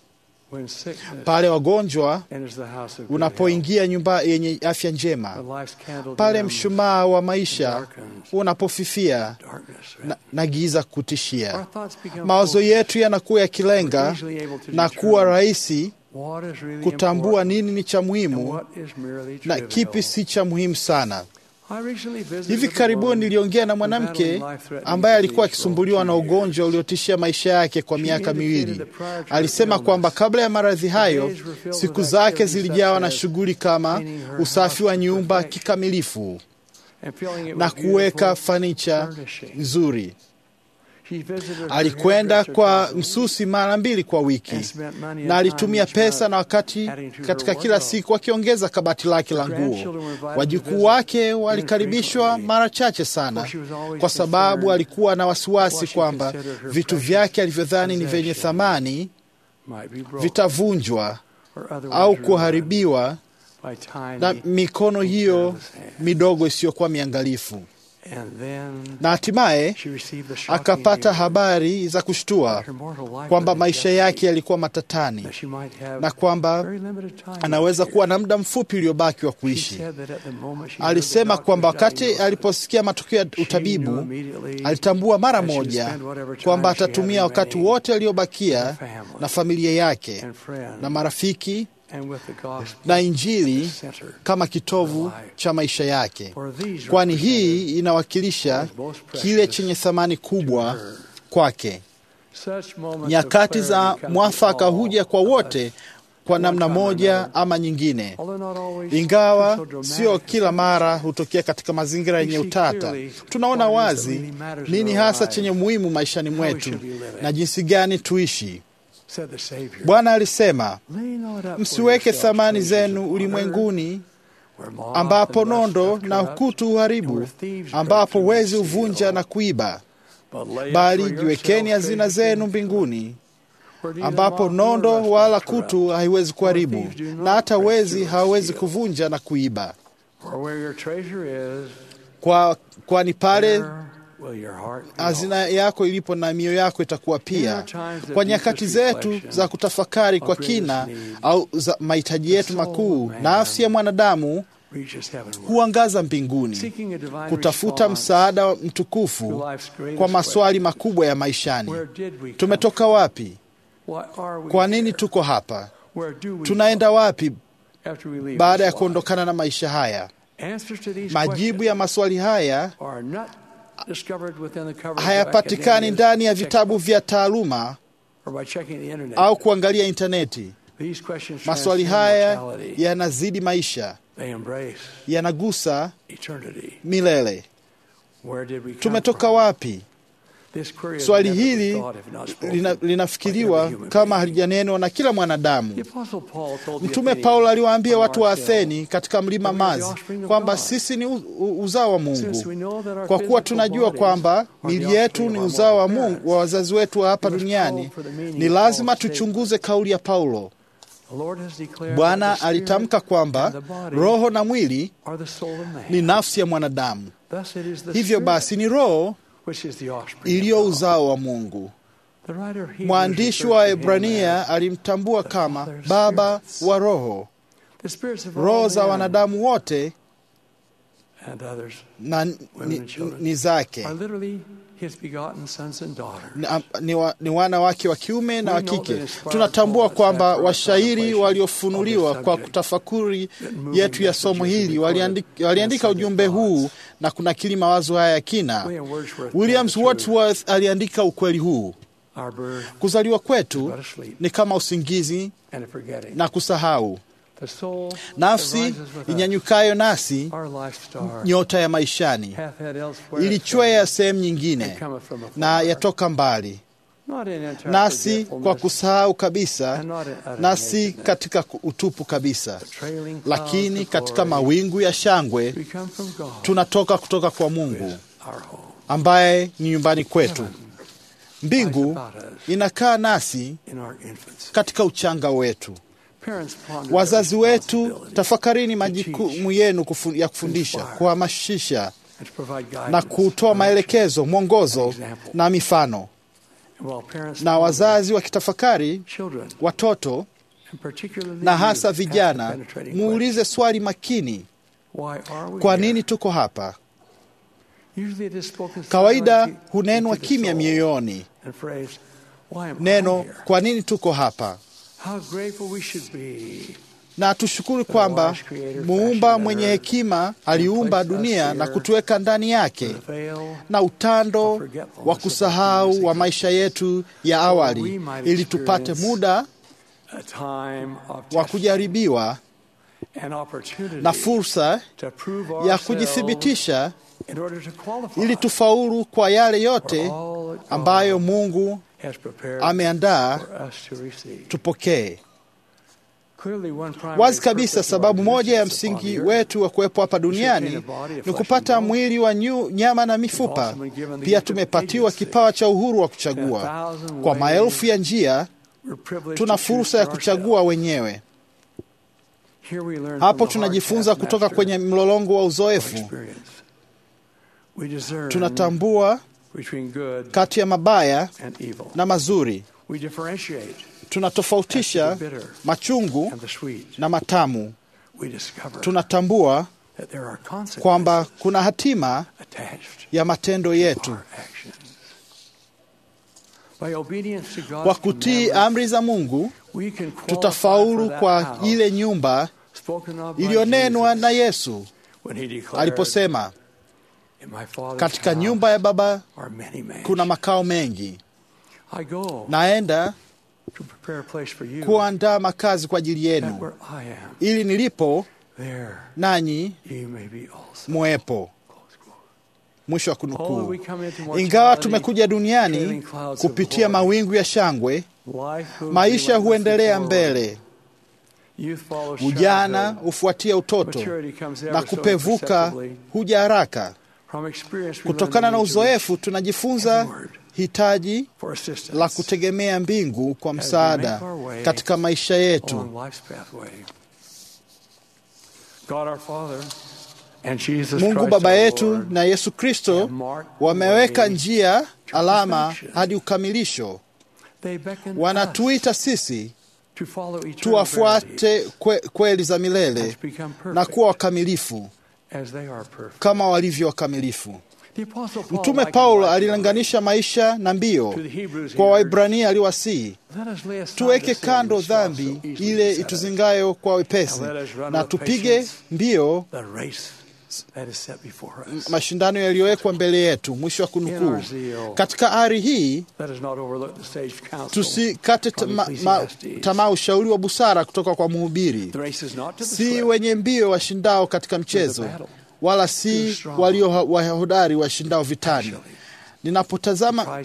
pale wagonjwa unapoingia nyumba yenye afya njema, pale mshumaa wa maisha unapofifia na, na giza kutishia. Mawazo yetu yanakuwa yakilenga na kuwa rahisi kutambua nini ni cha muhimu na kipi si cha muhimu sana. Hivi karibuni niliongea na mwanamke ambaye alikuwa akisumbuliwa na ugonjwa uliotishia maisha yake kwa miaka miwili. Alisema kwamba kabla ya maradhi hayo, siku zake zilijawa na shughuli kama usafi wa nyumba kikamilifu na kuweka fanicha nzuri. Alikwenda kwa msusi mara mbili kwa wiki na alitumia pesa na wakati katika kila siku akiongeza kabati lake la nguo. Wajukuu wake walikaribishwa mara chache sana kwa sababu alikuwa na wasiwasi kwamba vitu vyake alivyodhani ni vyenye thamani vitavunjwa au kuharibiwa na mikono hiyo midogo isiyokuwa miangalifu. Na hatimaye akapata habari za kushtua kwamba maisha yake yalikuwa matatani na kwamba anaweza kuwa na muda mfupi uliobaki wa kuishi. Alisema kwamba wakati aliposikia matokeo ya utabibu, alitambua mara moja kwamba atatumia wakati wote aliobakia na familia yake na marafiki na Injili kama kitovu cha maisha yake, kwani hii inawakilisha kile chenye thamani kubwa kwake. Nyakati za mwafaka huja kwa wote kwa namna moja ama nyingine, ingawa sio kila mara hutokea katika mazingira yenye utata. Tunaona wazi nini hasa chenye muhimu maishani mwetu na jinsi gani tuishi. Bwana alisema, msiweke thamani zenu ulimwenguni ambapo nondo na kutu uharibu, ambapo wezi uvunja na kuiba. bali jiwekeni hazina zenu mbinguni, ambapo nondo wala kutu haiwezi kuharibu, na hata wezi hawezi kuvunja na kuiba. Kwa kwani pale hazina yako ilipo na mioyo yako itakuwa pia. Kwa nyakati zetu za kutafakari kwa kina au za mahitaji yetu makuu, nafsi ya mwanadamu huangaza mbinguni kutafuta msaada mtukufu kwa maswali makubwa ya maishani. Tumetoka wapi? Kwa nini tuko hapa? Tunaenda wapi baada ya kuondokana na maisha haya? Majibu ya maswali haya hayapatikani ndani ya vitabu vya taaluma au kuangalia interneti. Maswali haya yanazidi maisha, yanagusa milele. Tumetoka wapi? Swali hili lina, linafikiriwa kama halijanenwa na kila mwanadamu. Mtume Paulo aliwaambia watu wa Atheni katika mlima Mazi kwamba sisi ni uzao wa Mungu. Kwa kuwa tunajua kwamba miili yetu ni uzao wa Mungu, wa wazazi wetu wa hapa duniani, ni lazima tuchunguze kauli ya Paulo. Bwana alitamka kwamba roho na mwili ni nafsi ya mwanadamu. Hivyo basi ni roho iliyo uzao wa Mungu. Mwandishi wa Ebrania alimtambua kama baba wa roho. Roho za wanadamu wote na ni, ni zake ni, wa, ni wana wake wa kiume na wa kike. Tunatambua kwamba washairi waliofunuliwa kwa kutafakuri yetu ya somo hili waliandika, waliandika ujumbe huu na kunakili mawazo haya ya kina. William Wordsworth aliandika ukweli huu: kuzaliwa kwetu ni kama usingizi na kusahau. Nafsi inyanyukayo nasi, nyota ya maishani, ilichwea sehemu nyingine na yatoka mbali nasi kwa kusahau kabisa, nasi katika utupu kabisa. Lakini katika mawingu ya shangwe tunatoka kutoka kwa Mungu ambaye ni nyumbani kwetu. Mbingu inakaa nasi katika uchanga wetu. Wazazi wetu, tafakarini majukumu yenu kufu, ya kufundisha, kuhamasisha na kutoa maelekezo, mwongozo na mifano. Na wazazi wakitafakari, watoto na hasa vijana, muulize swali makini: kwa nini tuko hapa? Kawaida hunenwa kimya mioyoni neno kwa nini tuko hapa. Na tushukuru kwamba Muumba mwenye hekima aliumba dunia na kutuweka ndani yake, na utando wa kusahau wa maisha yetu ya awali ili tupate muda wa kujaribiwa na fursa ya kujithibitisha ili tufaulu kwa yale yote ambayo Mungu ameandaa tupokee. Wazi kabisa, sababu moja ya msingi wetu wa kuwepo hapa duniani ni kupata mwili wa nyu, nyama na mifupa. Pia tumepatiwa kipawa cha uhuru wa kuchagua. Kwa maelfu ya njia tuna fursa ya kuchagua wenyewe. Hapo tunajifunza kutoka kwenye mlolongo wa uzoefu. Tunatambua kati ya mabaya na mazuri. Tunatofautisha machungu na matamu. Tunatambua kwamba kuna hatima ya matendo yetu. Kwa kutii amri za Mungu, tutafaulu kwa ile nyumba iliyonenwa na Yesu aliposema, katika nyumba ya Baba kuna makao mengi. Naenda kuandaa makazi kwa ajili yenu, ili nilipo nanyi muwepo. Mwisho wa kunukuu. Ingawa tumekuja duniani kupitia mawingu ya shangwe, maisha huendelea mbele. Ujana hufuatia utoto na kupevuka huja haraka. Kutokana na uzoefu tunajifunza hitaji la kutegemea mbingu kwa msaada katika maisha yetu. Mungu Baba yetu na Yesu Kristo wameweka njia, alama hadi ukamilisho. Wanatuita sisi tuwafuate kwe, kweli za milele na kuwa wakamilifu kama walivyo wakamilifu. Mtume Paulo alilinganisha maisha na mbio. Kwa Waibrania aliwasihi, tuweke kando dhambi ile ituzingayo kwa wepesi na tupige mbio mashindano yaliyowekwa mbele yetu. Mwisho wa kunukuu. Katika ari hii tusikate tamaa ushauri wa busara kutoka kwa mhubiri. Si wenye mbio washindao katika mchezo, wala si walio wahodari washindao vitani. Ninapotazama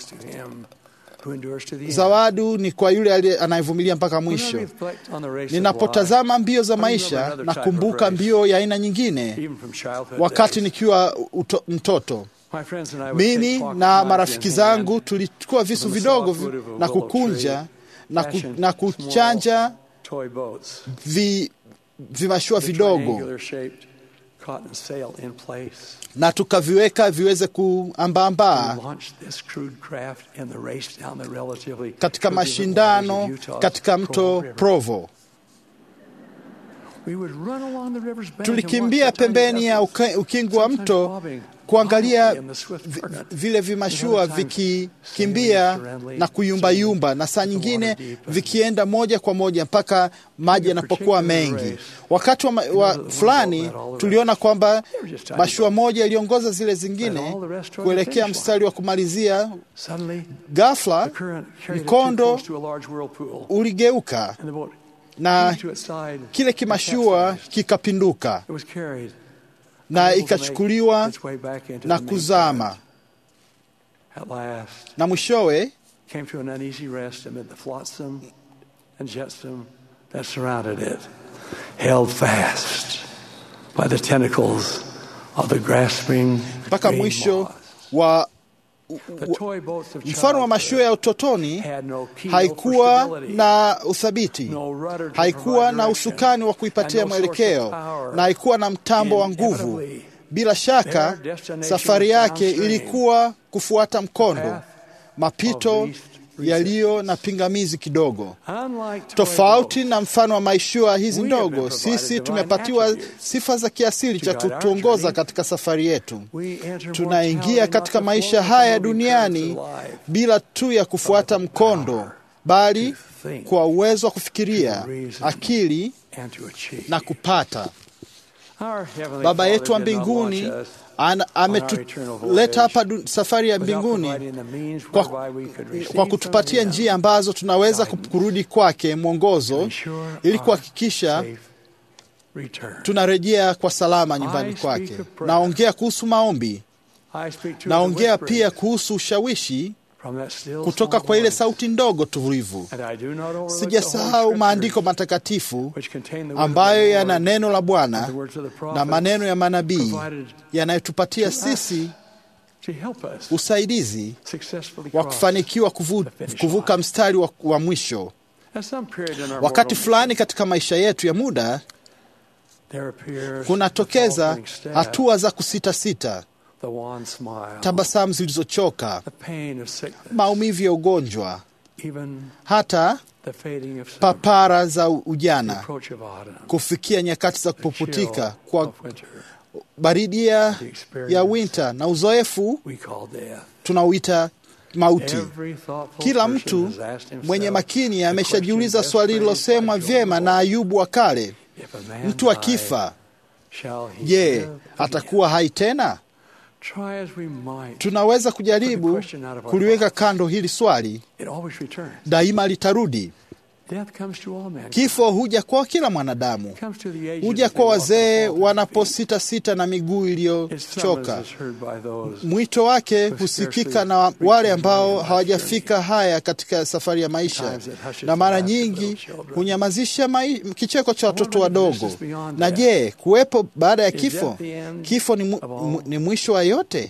zawadi ni kwa yule anayevumilia mpaka mwisho. Ninapotazama mbio za maisha na kumbuka mbio ya aina nyingine wakati nikiwa uto, mtoto. Mimi na marafiki zangu tulichukua visu vidogo na kukunja na, ku, na kuchanja vi, vimashua vidogo na tukaviweka viweze kuambaambaa katika mashindano katika mto Provo. Tulikimbia pembeni ya ukingo wa mto kuangalia vile vimashua vikikimbia na kuyumbayumba, na saa nyingine vikienda moja kwa moja mpaka maji yanapokuwa mengi. Wakati wa, wa fulani tuliona kwamba mashua moja iliongoza zile zingine kuelekea mstari wa kumalizia. Ghafla mkondo uligeuka na kile kimashua kikapinduka na ikachukuliwa na kuzama, na mwishowe mpaka mwisho wa mfano wa mashua ya utotoni. Haikuwa na uthabiti, haikuwa na usukani wa kuipatia mwelekeo, na haikuwa na mtambo wa nguvu. Bila shaka safari yake ilikuwa kufuata mkondo, mapito yaliyo na pingamizi kidogo. Tofauti na mfano wa mashua hizi ndogo, sisi tumepatiwa sifa za kiasili cha kutuongoza katika safari yetu. Tunaingia katika maisha haya duniani bila tu ya kufuata mkondo, bali kwa uwezo wa kufikiria, akili na kupata. Baba yetu wa mbinguni ametuleta hapa safari ya mbinguni kwa, kwa kutupatia njia ambazo tunaweza kurudi kwake, mwongozo, ili kuhakikisha tunarejea kwa salama nyumbani kwake. Naongea kuhusu maombi, naongea pia kuhusu ushawishi kutoka kwa ile sauti ndogo tulivu. Sijasahau maandiko matakatifu ambayo yana neno la Bwana na maneno ya manabii yanayotupatia sisi usaidizi wa kufanikiwa kuvu, kuvuka mstari wa, wa mwisho. Wakati fulani katika maisha yetu ya muda kunatokeza hatua za kusita-sita, tabasamu zilizochoka, maumivu ya ugonjwa, hata papara za ujana, kufikia nyakati za kupuputika kwa baridi ya winter na uzoefu tunauita mauti. Kila mtu mwenye makini ameshajiuliza swali lilosemwa vyema na Ayubu wa kale: mtu akifa, je, atakuwa hai tena? Tunaweza kujaribu kuliweka kando hili swali, daima litarudi. Kifo huja kwa kila mwanadamu, huja kwa wazee wanaposita sita na miguu iliyochoka. Mwito wake husikika na wale ambao hawajafika haya katika safari ya maisha, na mara nyingi hunyamazisha kicheko cha watoto wadogo. Na je, kuwepo baada ya kifo? Kifo ni, mu, ni mwisho wa yote?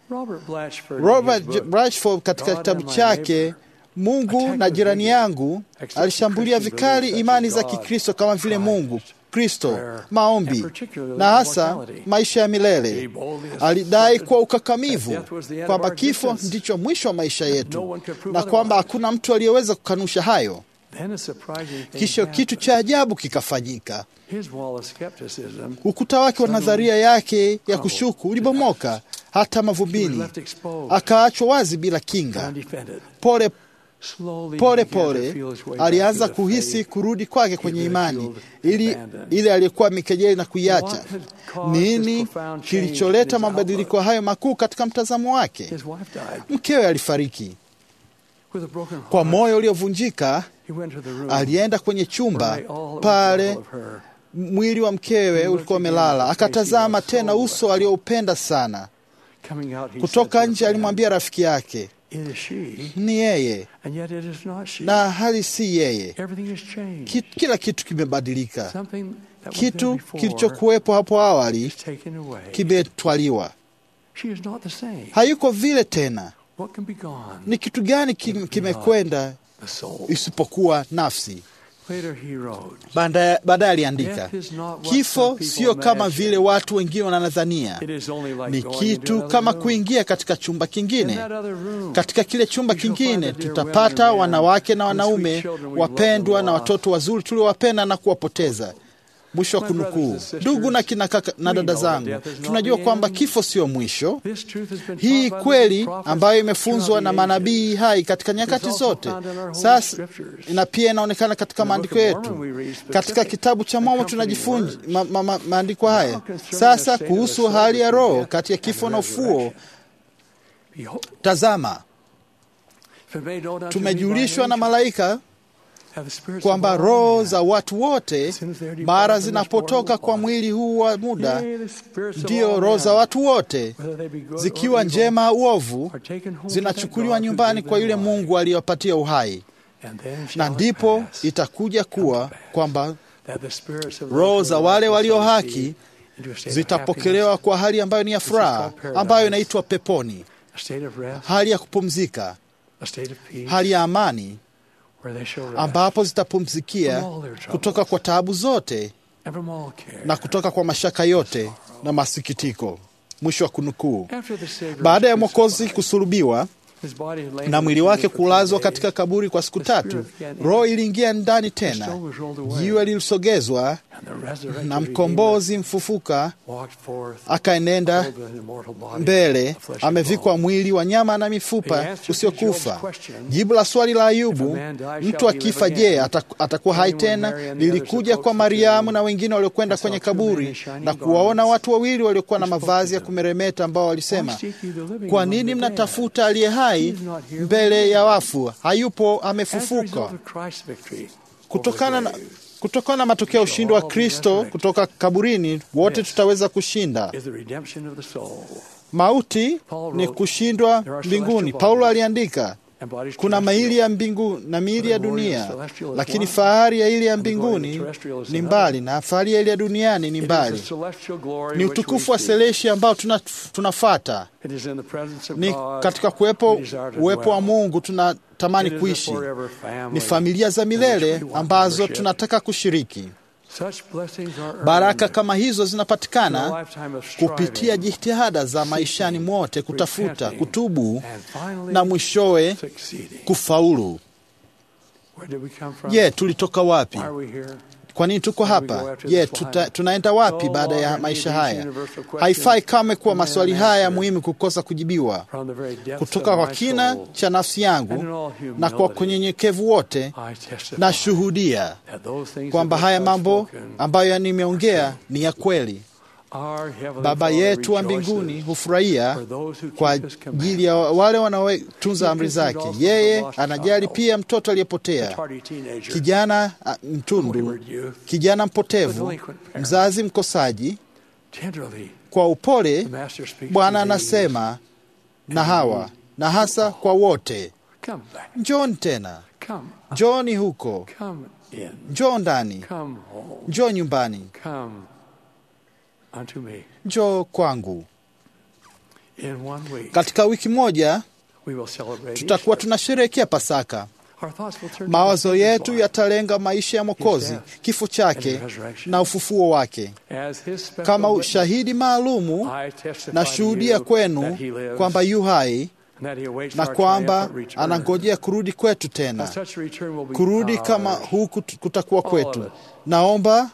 Robert Blatchford katika kitabu chake Mungu na Jirani Yangu alishambulia vikali imani za Kikristo kama vile Mungu, Kristo, maombi na hasa maisha ya milele. Alidai kwa ukakamivu kwamba kifo ndicho mwisho wa maisha yetu na kwamba hakuna mtu aliyeweza kukanusha hayo. Kisha kitu cha ajabu kikafanyika. Ukuta wake wa nadharia yake ya kushuku ulibomoka hata mavumbini, akaachwa wazi bila kinga. Pole pole pole alianza kuhisi kurudi kwake kwenye imani ili ile aliyekuwa mikejeli na kuiacha. Nini kilicholeta mabadiliko hayo makuu katika mtazamo wake? Mkewe alifariki. Kwa moyo uliovunjika, alienda kwenye chumba pale mwili wa mkewe ulikuwa umelala. Akatazama tena uso alioupenda sana. Kutoka nje alimwambia rafiki yake, ni yeye, na hali si yeye. Kila kitu kimebadilika. Kitu kilichokuwepo hapo awali kimetwaliwa, hayuko vile tena. Ni kitu gani kimekwenda isipokuwa nafsi? Baadaye aliandika, kifo sio kama vile watu wengine wanadhania. Ni kitu kama kuingia katika chumba kingine. Katika kile chumba kingine tutapata wanawake na wanaume wapendwa na watoto wazuri tuliowapenda na kuwapoteza. Mwisho wa kunukuu. Ndugu na kina kaka na dada zangu, tunajua kwamba kifo sio mwisho. Hii kweli ambayo imefunzwa na manabii hai katika nyakati zote sasa na pia inaonekana katika maandiko yetu. Katika kitabu cha Mormoni tunajifunza ma, ma, ma, maandiko haya sasa kuhusu hali ya roho kati ya kifo na ufuo. Tazama, tumejulishwa na malaika kwamba roho za watu wote mara zinapotoka kwa mwili huu wa muda, ndio roho za watu wote, zikiwa njema au ovu, zinachukuliwa nyumbani kwa yule Mungu aliyopatia uhai. Na ndipo itakuja kuwa kwamba roho za wale walio haki zitapokelewa kwa hali ambayo ni ya furaha, ambayo inaitwa peponi, hali ya kupumzika, hali ya amani, ambapo zitapumzikia kutoka kwa taabu zote na kutoka kwa mashaka yote na masikitiko. Mwisho wa kunukuu. Baada ya Mwokozi kusulubiwa na mwili wake kulazwa katika kaburi kwa siku tatu, roho iliingia ndani tena, jiwe lilisogezwa na mkombozi mfufuka akaenenda mbele, amevikwa mwili wa nyama na mifupa usiokufa. Jibu la swali la Ayubu, mtu akifa je, atakuwa hai tena, lilikuja kwa Mariamu na wengine waliokwenda kwenye kaburi na kuwaona watu wawili waliokuwa na mavazi ya kumeremeta, ambao walisema, kwa nini mnatafuta aliye hai mbele ya wafu? Hayupo, amefufuka. Kutokana na Kutokana na matokeo ya ushindi wa Kristo kutoka kaburini, wote tutaweza kushinda. Mauti ni kushindwa mbinguni. Paulo aliandika, kuna maili ya mbingu na miili ya dunia, lakini fahari ya ile ya mbinguni ni mbali na fahari ya ile ya duniani ni mbali. Ni utukufu wa seleshia ambao tunafata. Ni katika kuwepo uwepo wa Mungu tunatamani kuishi. Ni familia za milele ambazo tunataka kushiriki. Baraka kama hizo zinapatikana kupitia jitihada za maishani mwote, kutafuta, kutubu na mwishowe kufaulu. Je, yeah, tulitoka wapi? Kwa nini tuko hapa? Je, yeah, tunaenda wapi baada ya maisha haya? Haifai kama kuwa maswali haya muhimu kukosa kujibiwa. Kutoka kwa kina cha nafsi yangu na kwa kunyenyekevu wote, na shuhudia kwamba haya mambo ambayo nimeongea ni ya kweli. Baba yetu wa mbinguni hufurahia kwa ajili ya wale wanaotunza amri zake. Yeye anajali pia mtoto aliyepotea, kijana mtundu, kijana mpotevu, mzazi mkosaji. Kwa upole Bwana anasema na hawa, na hasa kwa wote, njooni tena, njooni huko, njoo ndani, njoo nyumbani, njoo kwangu. Katika wiki moja tutakuwa tunasherehekea Pasaka. Mawazo yetu yatalenga maisha ya Mwokozi, kifo chake na ufufuo wake. Kama ushahidi maalumu, nashuhudia kwenu kwamba yu hai na kwamba anangojea kurudi kwetu tena. Kurudi kama huku kutakuwa kwetu. Naomba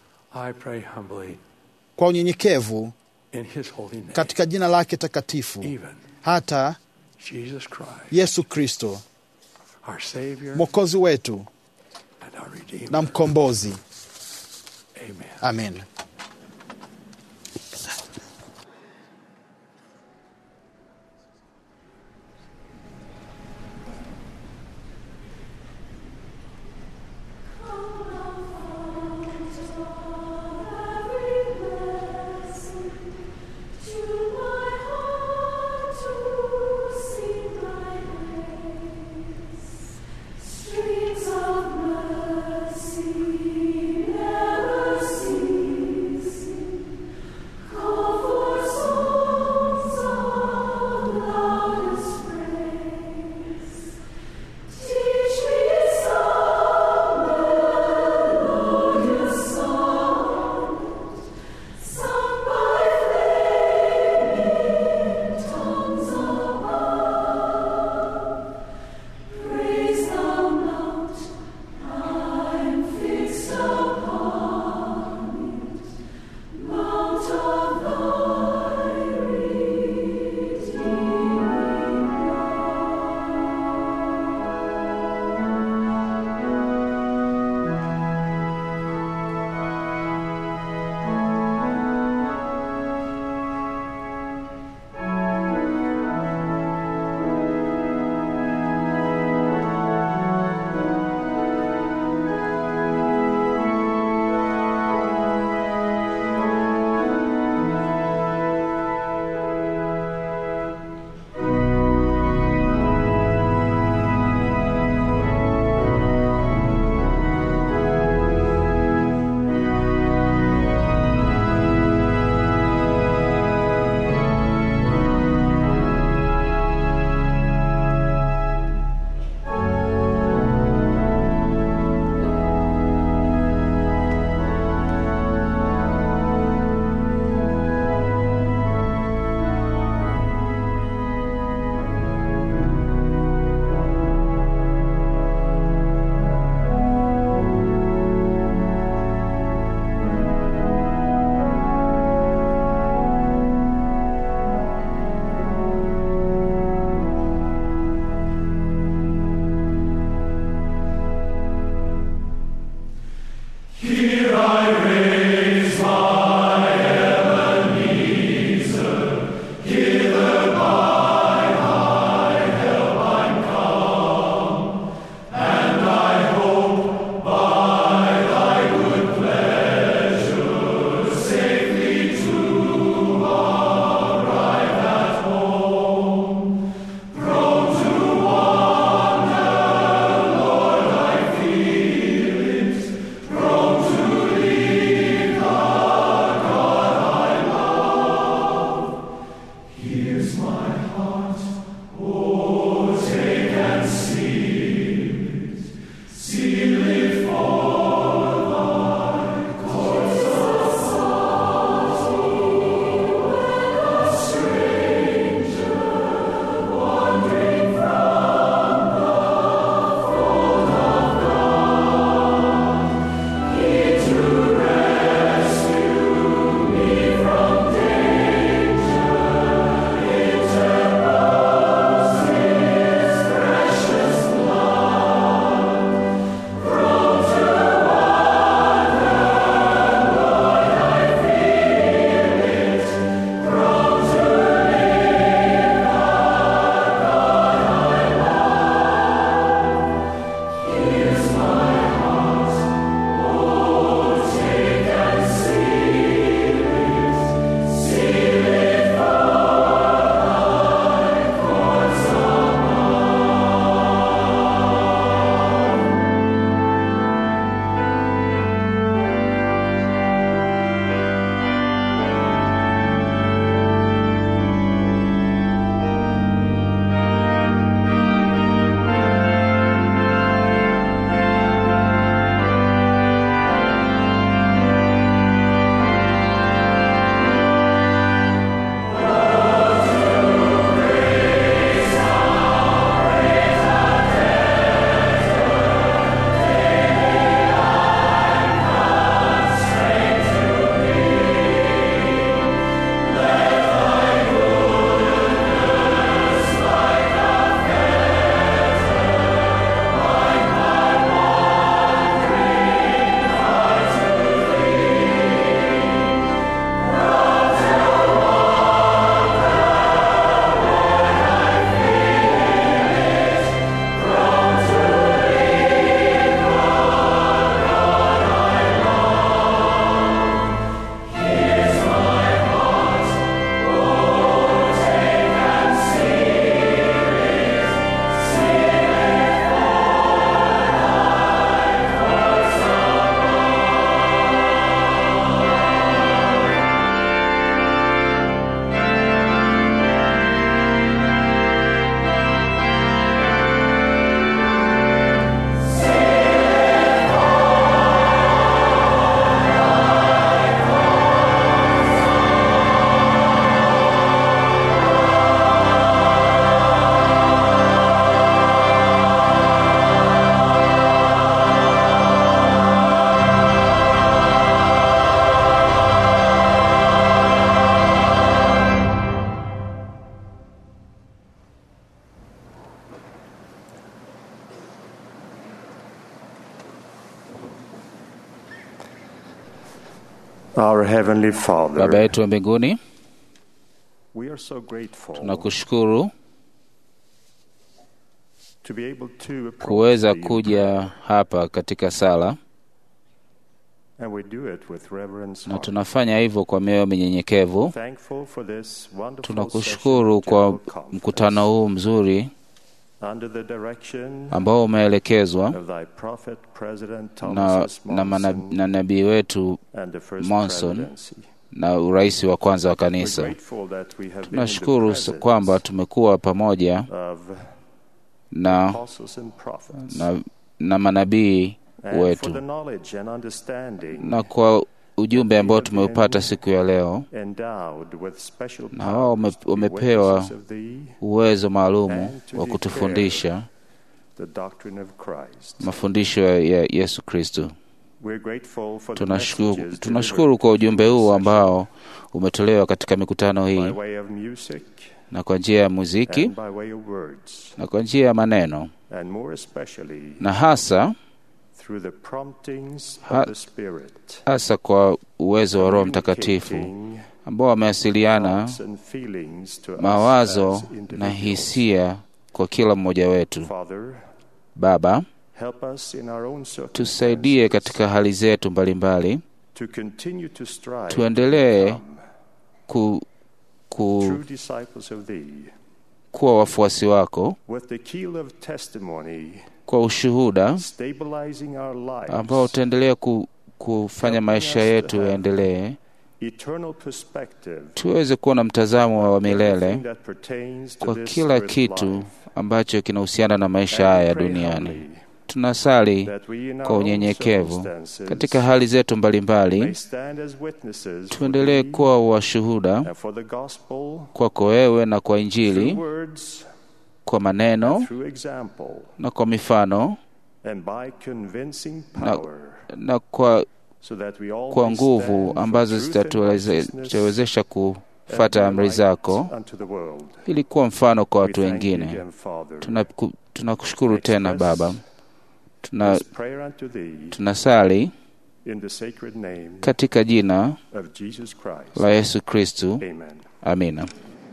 kwa unyenyekevu katika jina lake takatifu, hata Yesu Kristo Mwokozi wetu na mkombozi. Amen. Streams of mercy never cease. Our Heavenly Father, Baba yetu wa mbinguni, we are so grateful tunakushukuru to be able to kuweza kuja hapa katika sala, and we do it with reverence. Na tunafanya hivyo kwa mioyo minyenyekevu. Thankful for this wonderful Tunakushukuru kwa mkutano huu mzuri under the direction ambao umeelekezwa of thy prophet, President na, Thomas na, Monson, na nabii wetu and the first Monson presidency. na urais wa kwanza wa kanisa. We're grateful that we have been in the Tunashukuru presence kwamba tumekuwa pamoja of na, apostles and prophets, na, na manabii and for wetu, the knowledge and understanding na kwa ujumbe ambao tumeupata siku ya leo, endowed with special na wao powers to be wamepewa witnesses of thee uwezo maalumu and to wa kutufundisha the doctrine of Christ. mafundisho ya Yesu Kristo. We're grateful for the Tunashukuru, messages tunashukuru kwa ujumbe huu ambao umetolewa katika mikutano by hii, way of music na kwa njia ya muziki and by way of words, na kwa njia ya maneno, and more especially na hasa through the promptings ha, of the Spirit, hasa kwa uwezo wa Roho Mtakatifu ambao wamewasiliana thoughts and feelings to us mawazo as na individuals. hisia kwa kila mmoja wetu. Father, Baba, help us in our own tusaidie katika hali zetu mbalimbali, to continue to strive tuendelee ku, ku, true disciples of thee, kuwa wafuasi wako with the keel of testimony kwa ushuhuda stabilizing our lives, ambao utaendelea ku, kufanya maisha yetu yaendelee, eternal perspective tuweze kuwa na mtazamo wa milele everything that pertains to kwa this kila earth kitu life. ambacho kinahusiana na maisha haya ya duniani. Tunasali kwa unyenyekevu katika hali zetu mbalimbali, tuendelee kuwa washuhuda kwako wewe na kwa Injili, kwa maneno na kwa mifano na, na kwa, kwa nguvu ambazo zitatuwezesha kufuata amri zako ili kuwa mfano kwa watu wengine. Tunakushukuru tena Baba. Tuna, tunasali katika jina la Yesu Kristu. Amina.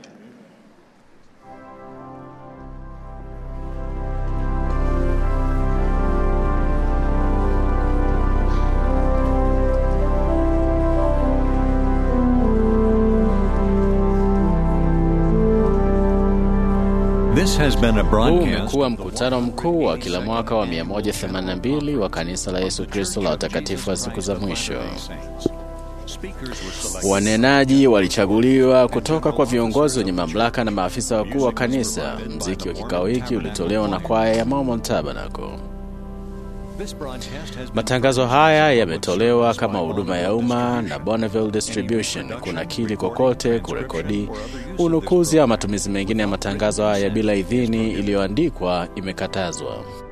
This has been a broadcast. Huu umekuwa mkutano mkuu wa kila mwaka wa mia moja themanini na mbili wa Kanisa la Yesu Kristo la Watakatifu wa Siku za Mwisho. Wanenaji walichaguliwa kutoka kwa viongozi wenye mamlaka na maafisa wakuu wa kanisa. Mziki wa kikao hiki ulitolewa na kwaya ya Mormon Tabernacle. Matangazo haya yametolewa kama huduma ya umma na Bonneville Distribution. Kuna kili kokote, kurekodi, unukuzi au matumizi mengine ya matangazo haya bila idhini iliyoandikwa imekatazwa.